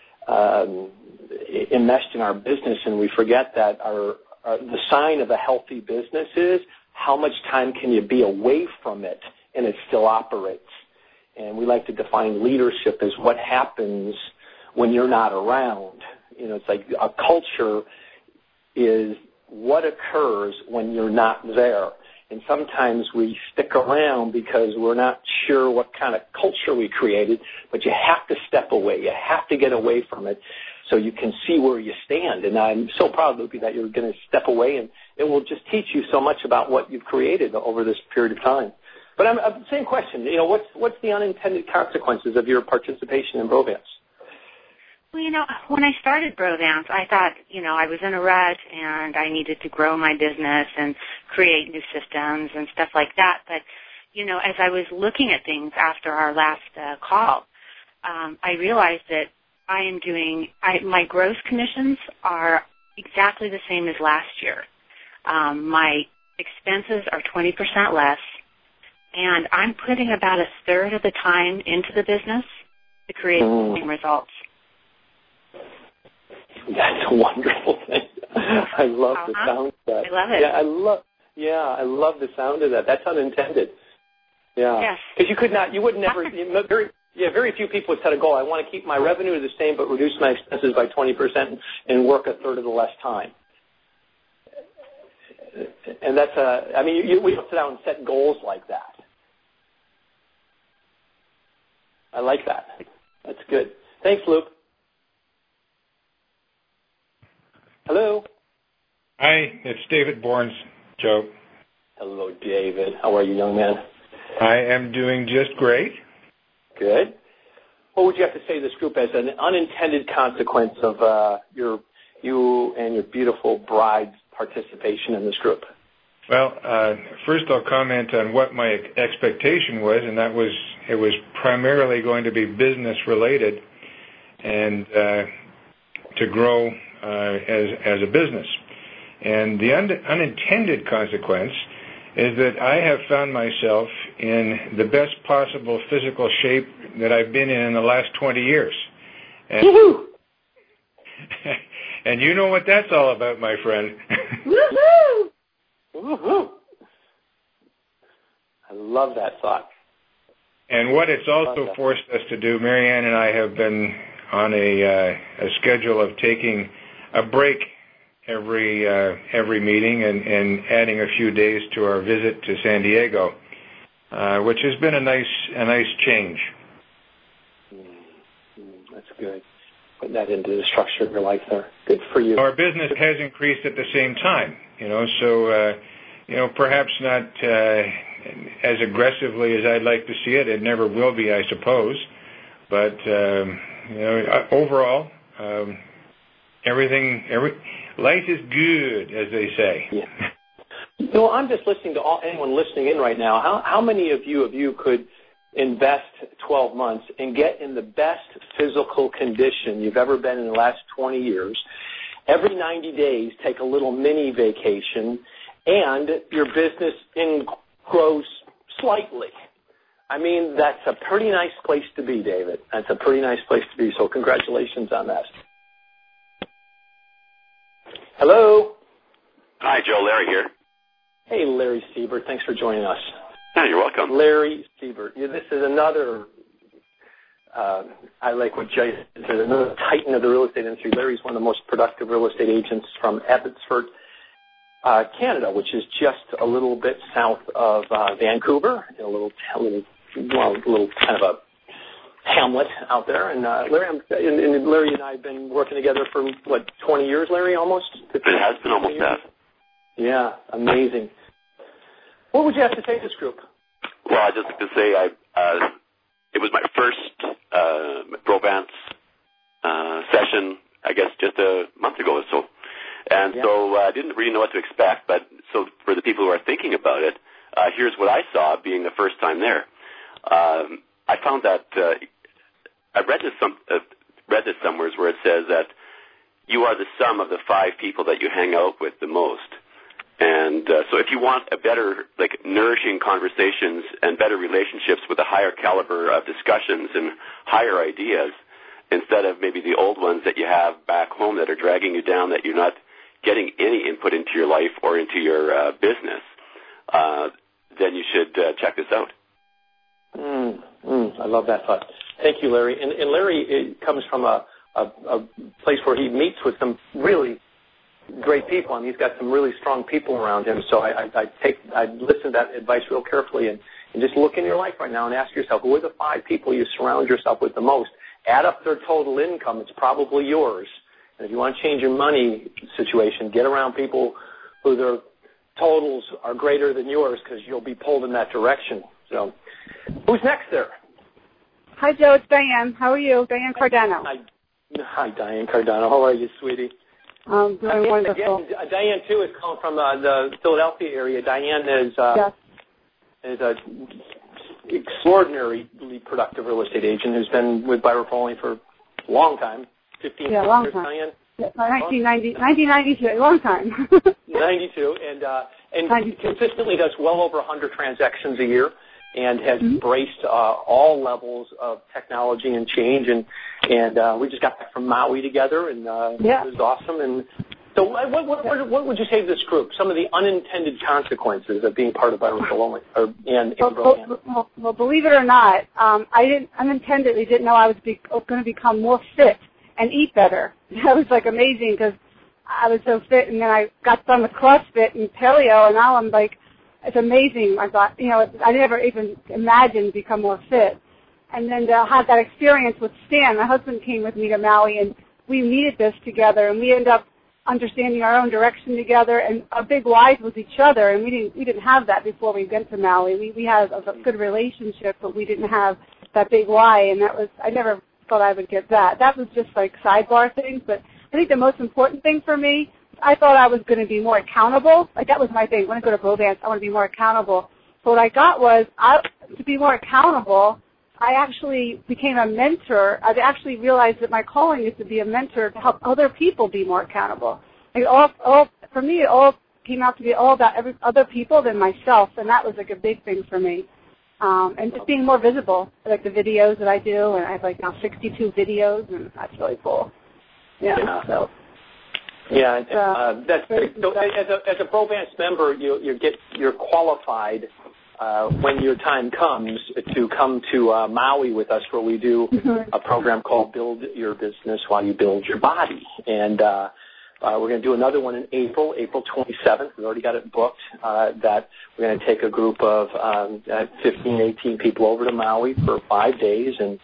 enmeshed in our business, and we forget that the sign of a healthy business is how much time can you be away from it and it still operates. And we like to define leadership as what happens when you're not around. It's like a culture is what occurs when you're not there. And sometimes we stick around because we're not sure what kind of culture we created, but you have to step away. You have to get away from it so you can see where you stand. And I'm so proud, Lupe, that you're going to step away, and it will just teach you so much about what you've created over this period of time. But same question. What's the unintended consequences of your participation in Brovance? Well, when I started Brovance, I thought, I was in a rut and I needed to grow my business and create new systems and stuff like that. But, as I was looking at things after our last call, I realized that my gross commissions are exactly the same as last year. My expenses are 20% less, and I'm putting about a third of the time into the business to create the same results. That's a wonderful thing. I love the sound of that. I love it. I love the sound of that. That's unintended. Yeah. Yes. Because you would never, very few people would set a goal. I want to keep my revenue the same but reduce my expenses by 20% and work a third of the less time. And that's we don't sit down and set goals like that. I like that. That's good. Thanks, Luke. Hello. Hi, it's David Bournes, Joe. Hello, David. How are you, young man? I am doing just great. Good. What would you have to say to this group as an unintended consequence of you and your beautiful bride's participation in this group? Well, first I'll comment on what my expectation was, and that was it was primarily going to be business related and to grow as a business. And the unintended consequence is that I have found myself in the best possible physical shape that I've been in the last 20 years. And, woohoo! And you know what that's all about, my friend. Woohoo! Woohoo! I love that thought. And what it's also forced us to do, Marianne and I have been on a schedule of taking a break every meeting and adding a few days to our visit to San Diego, which has been a nice change. That's good. Putting that into the structure of your life there. Good for you. Our business has increased at the same time, so perhaps not as aggressively as I'd like to see it. It never will be, I suppose. But overall, life is good, as they say. Yeah. I'm just listening to anyone listening in right now. How many of you could invest 12 months and get in the best physical condition you've ever been in the last 20 years? Every 90 days, take a little mini vacation, and your business grows slightly. I mean, that's a pretty nice place to be, David. That's a pretty nice place to be, so congratulations on that. Hello? Hi, Joe. Larry here. Hey, Larry Siebert. Thanks for joining us. Yeah, you're welcome. Larry Siebert. This is another, I like what Jay said, another titan of the real estate industry. Larry's one of the most productive real estate agents from Abbotsford, Canada, which is just a little bit south of Vancouver, in a little kind of a hamlet out there. And Larry and I have been working together for, 20 years, Larry, almost? It has been almost that. Yeah, amazing. What would you have to say to this group? Well, I'd just like to say it was my first Brovan's session, I guess, just a month ago or so. And so I didn't really know what to expect. But so for the people who are thinking about it, here's what I saw being the first time there. I found that I read this somewhere where it says that you are the sum of the 5 people that you hang out with the most. And so if you want a better, nourishing conversations and better relationships with a higher caliber of discussions and higher ideas, instead of maybe the old ones that you have back home that are dragging you down, that you're not getting any input into your life or into your business, then you should check this out. I love that thought. Thank you, Larry. And Larry comes from a place where he meets with some really great people, and he's got some really strong people around him. So I listen to that advice real carefully and just look in your life right now and ask yourself, who are the 5 people you surround yourself with the most? Add up their total income. It's probably yours. And if you want to change your money situation, get around people who their totals are greater than yours, because you'll be pulled in that direction. So who's next there? Hi, Joe. It's Diane. How are you? Diane Cardano. Hi, Diane Cardano. How are you, sweetie? Doing wonderful. Diane, too, is calling from the Philadelphia area. Diane is an extraordinarily productive real estate agent who's been with Byron Foley for a long time, 15 years, long time. Diane? 1992, a long time. 92, and consistently does well over 100 transactions a year, and has embraced all levels of technology and change. And we just got back from Maui together, and it was awesome. And so what would you say to this group, some of the unintended consequences of being part of Byron Foley and Brovan's? Well, believe it or not, I unintentionally didn't know I was going to become more fit and eat better. That was amazing, because I was so fit, and then I got done with CrossFit and paleo, and now I'm it's amazing. I thought, I never even imagined become more fit. And then to have that experience with Stan, my husband came with me to Maui, and we needed this together, and we ended up understanding our own direction together, and our big whys with each other, and we didn't have that before we went to Maui. We had a good relationship, but we didn't have that big why, and I never thought I would get that. That was just sidebar things, but I think the most important thing for me, I thought I was going to be more accountable. That was my thing. When I go to Brovan's, I want to be more accountable. So what I got was, to be more accountable, I actually became a mentor. I actually realized that my calling is to be a mentor to help other people be more accountable. For me, it all came out to be all about other people than myself, and that was a big thing for me. And just being more visible, the videos that I do, and I have now 62 videos, and that's really cool. That's great. So as a Brovan's member, you're qualified when your time comes to come to Maui with us, where we do a program called Build Your Business While You Build Your Body. And we're going to do another one in April 27th. We've already got it booked, that we're going to take a group of 15, 18 people over to Maui for 5 days. And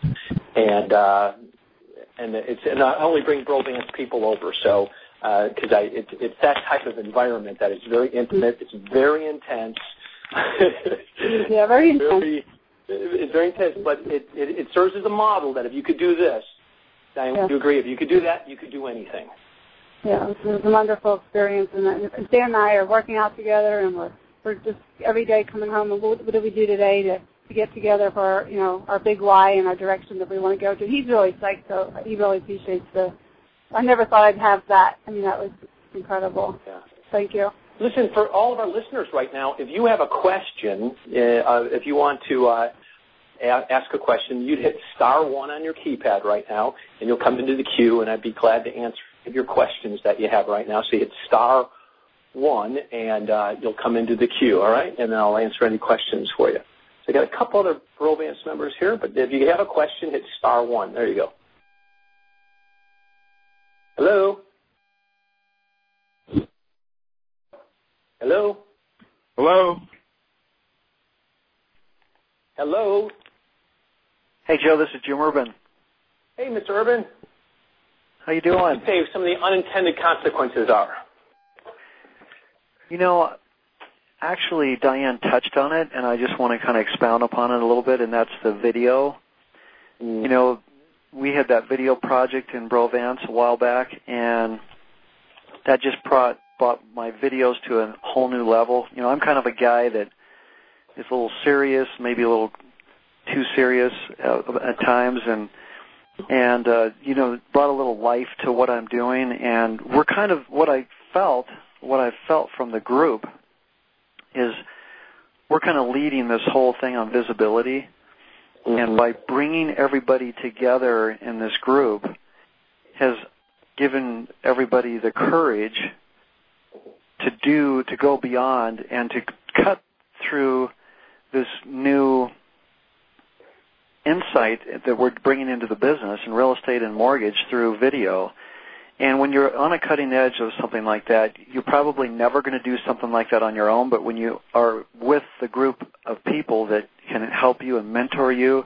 I only bring Brovance people over, so because it's that type of environment that it's very intimate, it's very intense. Yeah, very intense. It's very intense, but it serves as a model that if you could do this, Diane, would you agree? If you could do that, you could do anything. Yeah, it was a wonderful experience, and Dan and I are working out together, and we're just every day coming home. And what do we do today to get together for our big why and our direction that we want to go to? He's really psyched, so he really appreciates I never thought I'd have that. I mean, that was incredible. Yeah. Thank you. Listen, for all of our listeners right now, if you have a question, if you want to ask a question, you'd hit *1 on your keypad right now, and you'll come into the queue, and I'd be glad to answer your questions that you have right now. So you hit *1, and you'll come into the queue, all right? And then I'll answer any questions for you. So I got a couple other Brovance members here, but if you have a question, hit *1. There you go. Hello? Hello? Hello? Hello? Hey, Joe, this is Jim Urban. Hey, Mr. Urban. How you doing? Let's say some of the unintended consequences are. Actually, Diane touched on it, and I just want to kind of expound upon it a little bit, and that's the video. We had that video project in Brovance a while back, and that just brought my videos to a whole new level. I'm kind of a guy that is a little serious, maybe a little too serious at times, and brought a little life to what I'm doing. And we're kind of what I felt from the group is we're kind of leading this whole thing on visibility. And by bringing everybody together in this group has given everybody the courage to go beyond and to cut through this new insight that we're bringing into the business in real estate and mortgage through video. And when you're on a cutting edge of something like that, you're probably never going to do something like that on your own, but when you are with the group of people that can help you and mentor you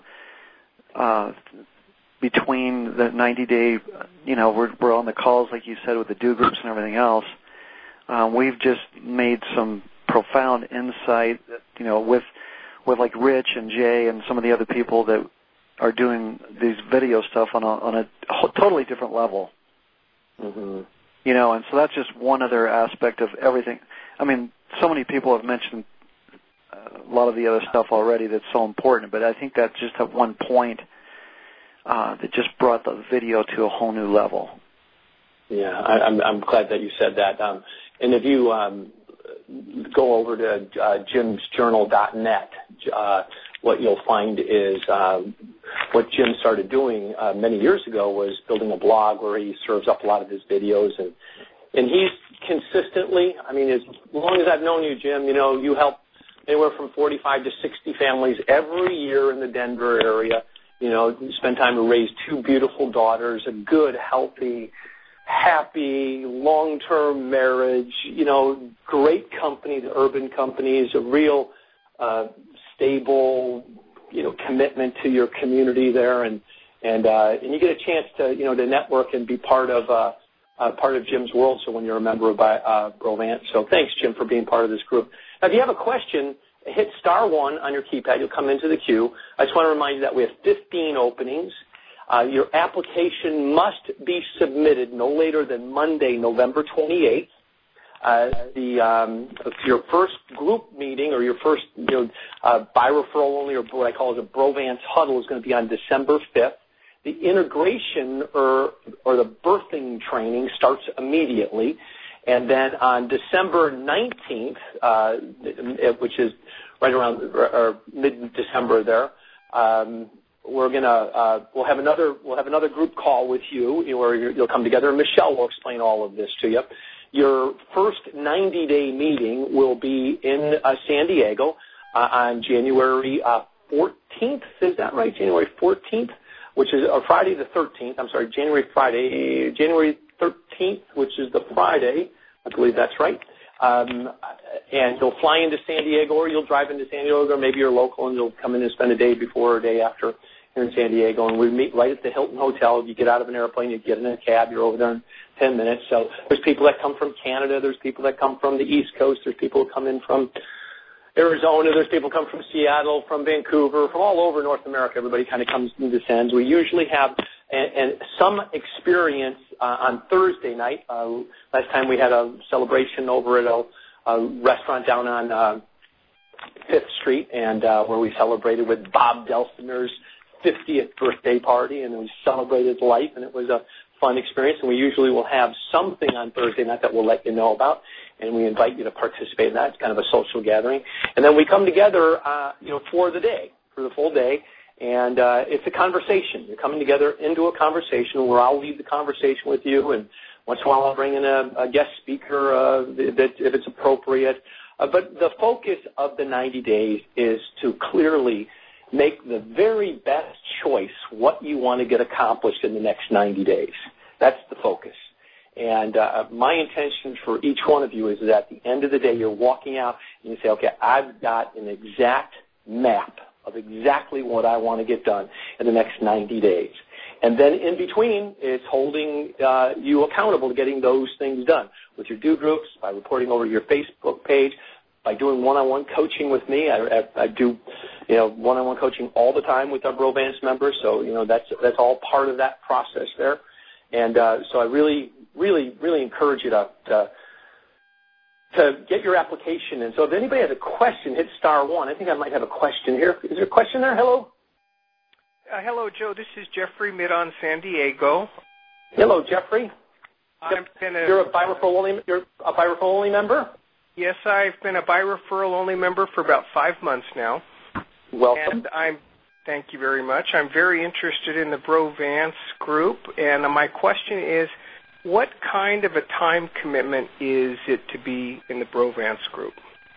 between the 90-day, we're on the calls, like you said, with the do groups and everything else, we've just made some profound insight, with like Rich and Jay and some of the other people that are doing these video stuff on a totally different level. Mm-hmm. And so that's just one other aspect of everything. I mean, so many people have mentioned a lot of the other stuff already that's so important, but I think that's just at one point that just brought the video to a whole new level. Yeah, I'm glad that you said that. And if you go over to jimsjournal.net, what you'll find is what Jim started doing many years ago was building a blog where he serves up a lot of his videos. And he's consistently, as long as I've known you, Jim, you help anywhere from 45 to 60 families every year in the Denver area. You spend time to raise 2 beautiful daughters, a good, healthy, happy, long-term marriage, great company, the Urban Companies, a real stable, commitment to your community there, and you get a chance to, to network and be part of Jim's world. So when you're a member of Brovance, so thanks, Jim, for being part of this group. Now, if you have a question, hit *1 on your keypad. You'll come into the queue. I just want to remind you that we have 15 openings. Your application must be submitted no later than Monday, November 28th. Your first group meeting or your first, by referral only, or what I call a Brovance huddle, is going to be on December 5th. The integration or the birthing training starts immediately. And then on December 19th, which is right around or mid-December there, we'll have another group call with you where you'll come together, and Michelle will explain all of this to you. Your first 90-day meeting will be in San Diego. on January 14th. Is that right? January 14th, which is Friday the 13th. I'm sorry, January 13th, which is the Friday. I believe that's right. And you'll fly into San Diego, or you'll drive into San Diego, or maybe you're local and you'll come in and spend a day before or a day after here in San Diego. And we meet right at the Hilton Hotel. You get out of an airplane, you get in a cab, you're over there in 10 minutes. So there's people that come from Canada, there's people that come from the East Coast, there's people who come in from Arizona, there's people who come from Seattle, from Vancouver, from all over North America. Everybody kind of comes and descends. We usually have and some experience on Thursday night. Last time we had a celebration over at a restaurant down on 5th Street, and where we celebrated with Bob Delsiner's 50th birthday party, and we celebrated life, and it was a fun experience. And we usually will have something on Thursday night that we'll let you know about, and we invite you to participate in that. It's kind of a social gathering. And then we come together, for the day, for the full day, and it's a conversation. You're coming together into a conversation where I'll lead the conversation with you, and once in a while I'll bring in a guest speaker if it's appropriate. But the focus of the 90 days is to clearly make the very best choice what you want to get accomplished in the next 90 days. That's the focus. And my intention for each one of you is that at the end of the day, you're walking out and you say, okay, I've got an exact map of exactly what I want to get done in the next 90 days. And then in between, it's holding you accountable to getting those things done with your do groups, by reporting over your Facebook page, by doing one-on-one coaching with me. I do, one-on-one coaching all the time with our Brovance members. So, that's all part of that process there. And so I really, really, really encourage you to get your application in. So if anybody has a question, hit *1. I think I might have a question here. Is there a question there? Hello? Hello, Joe. This is Jeffrey Midon, San Diego. Hello, Jeffrey. You're a BiReferral only member? Yes, I've been a BiReferral only member for about 5 months now. Welcome. And thank you very much. I'm very interested in the Brovance group, and my question is, what kind of a time commitment is it to be in the Brovance group?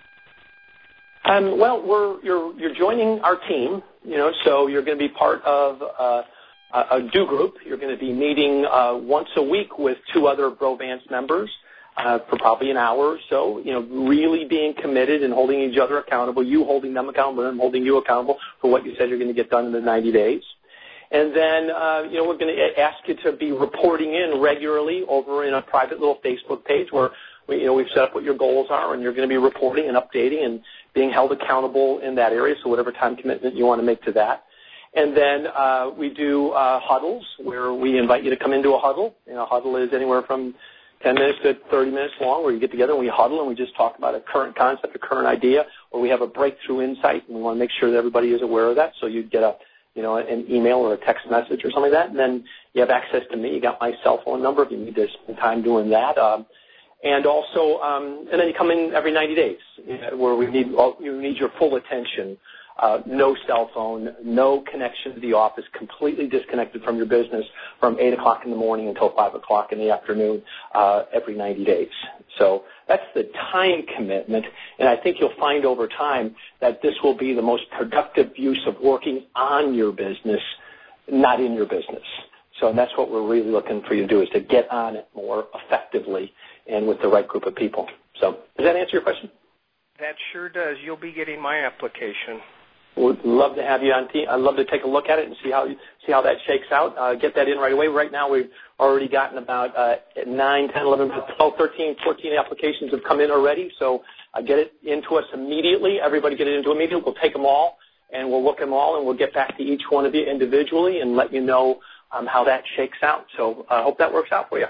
You're joining our team, so you're going to be part of a do group. You're going to be meeting once a week with 2 other Brovance members for probably an hour or so, really being committed and holding each other accountable, you holding them accountable and holding you accountable for what you said you're going to get done in the 90 days. And then, we're going to ask you to be reporting in regularly over in a private little Facebook page where we've set up what your goals are, and you're going to be reporting and updating and being held accountable in that area, so whatever time commitment you want to make to that. And then we do huddles where we invite you to come into a huddle. A huddle is anywhere from 10 minutes to 30 minutes long, where you get together and we huddle and we just talk about a current concept, a current idea, or we have a breakthrough insight, and we want to make sure that everybody is aware of that. So you get an email or a text message or something like that, and then you have access to me. You got my cell phone number if you need to spend time doing that. And also, and then you come in every 90 days, where you need your full attention. No cell phone, no connection to the office, completely disconnected from your business from 8 o'clock in the morning until 5 o'clock in the afternoon every 90 days. So that's the time commitment, and I think you'll find over time that this will be the most productive use of working on your business, not in your business. So that's what we're really looking for you to do, is to get on it more effectively and with the right group of people. So does that answer your question? That sure does. You'll be getting my application. Would love to have you on team. I'd love to take a look at it and see how that shakes out. Get that in right away. Right now we've already gotten about 9, 10, 11, 12, 13, 14 applications have come in already. So get it into us immediately. Everybody get it into immediately. We'll take them all and we'll look them all, and we'll get back to each one of you individually and let you know how that shakes out. So I hope that works out for you.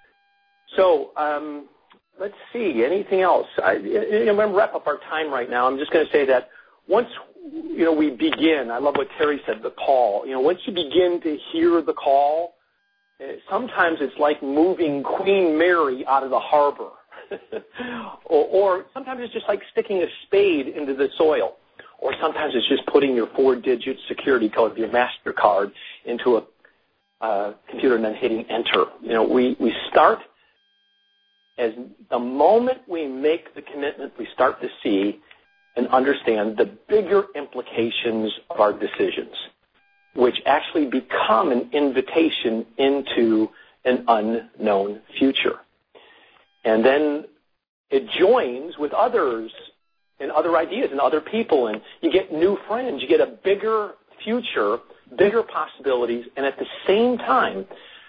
So let's see. Anything else? I'm going to wrap up our time right now. I'm just going to say that once we begin, I love what Terry said, the call. Once you begin to hear the call, sometimes it's like moving Queen Mary out of the harbor. or sometimes it's just like sticking a spade into the soil. Or sometimes it's just putting your 4-digit security code of your MasterCard into a computer and then hitting enter. We start, as the moment we make the commitment, we start to see and understand the bigger implications of our decisions, which actually become an invitation into an unknown future. And then it joins with others and other ideas and other people, and you get new friends. You get a bigger future, bigger possibilities, and at the same time,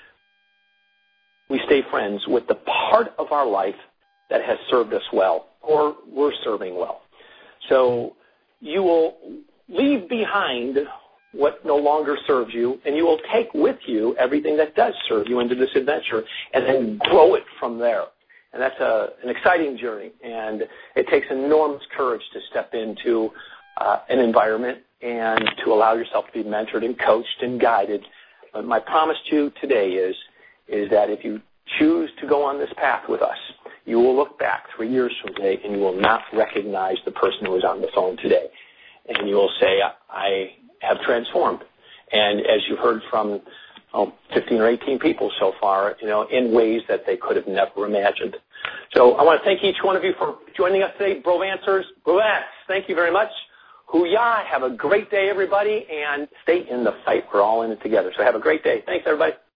we stay friends with the part of our life that has served us well or we're serving well. So you will leave behind what no longer serves you, and you will take with you everything that does serve you into this adventure and then grow it from there. And that's an exciting journey, and it takes enormous courage to step into an environment and to allow yourself to be mentored and coached and guided. But my promise to you today is that if you choose to go on this path with us, you will look back 3 years from today and you will not recognize the person who was on the phone today. And you will say, I have transformed. And as you've heard from 15 or 18 people so far, in ways that they could have never imagined. So I want to thank each one of you for joining us today. Brovancers, Brovance, thank you very much. Hoo-yah, have a great day, everybody, and stay in the fight. We're all in it together. So have a great day. Thanks, everybody.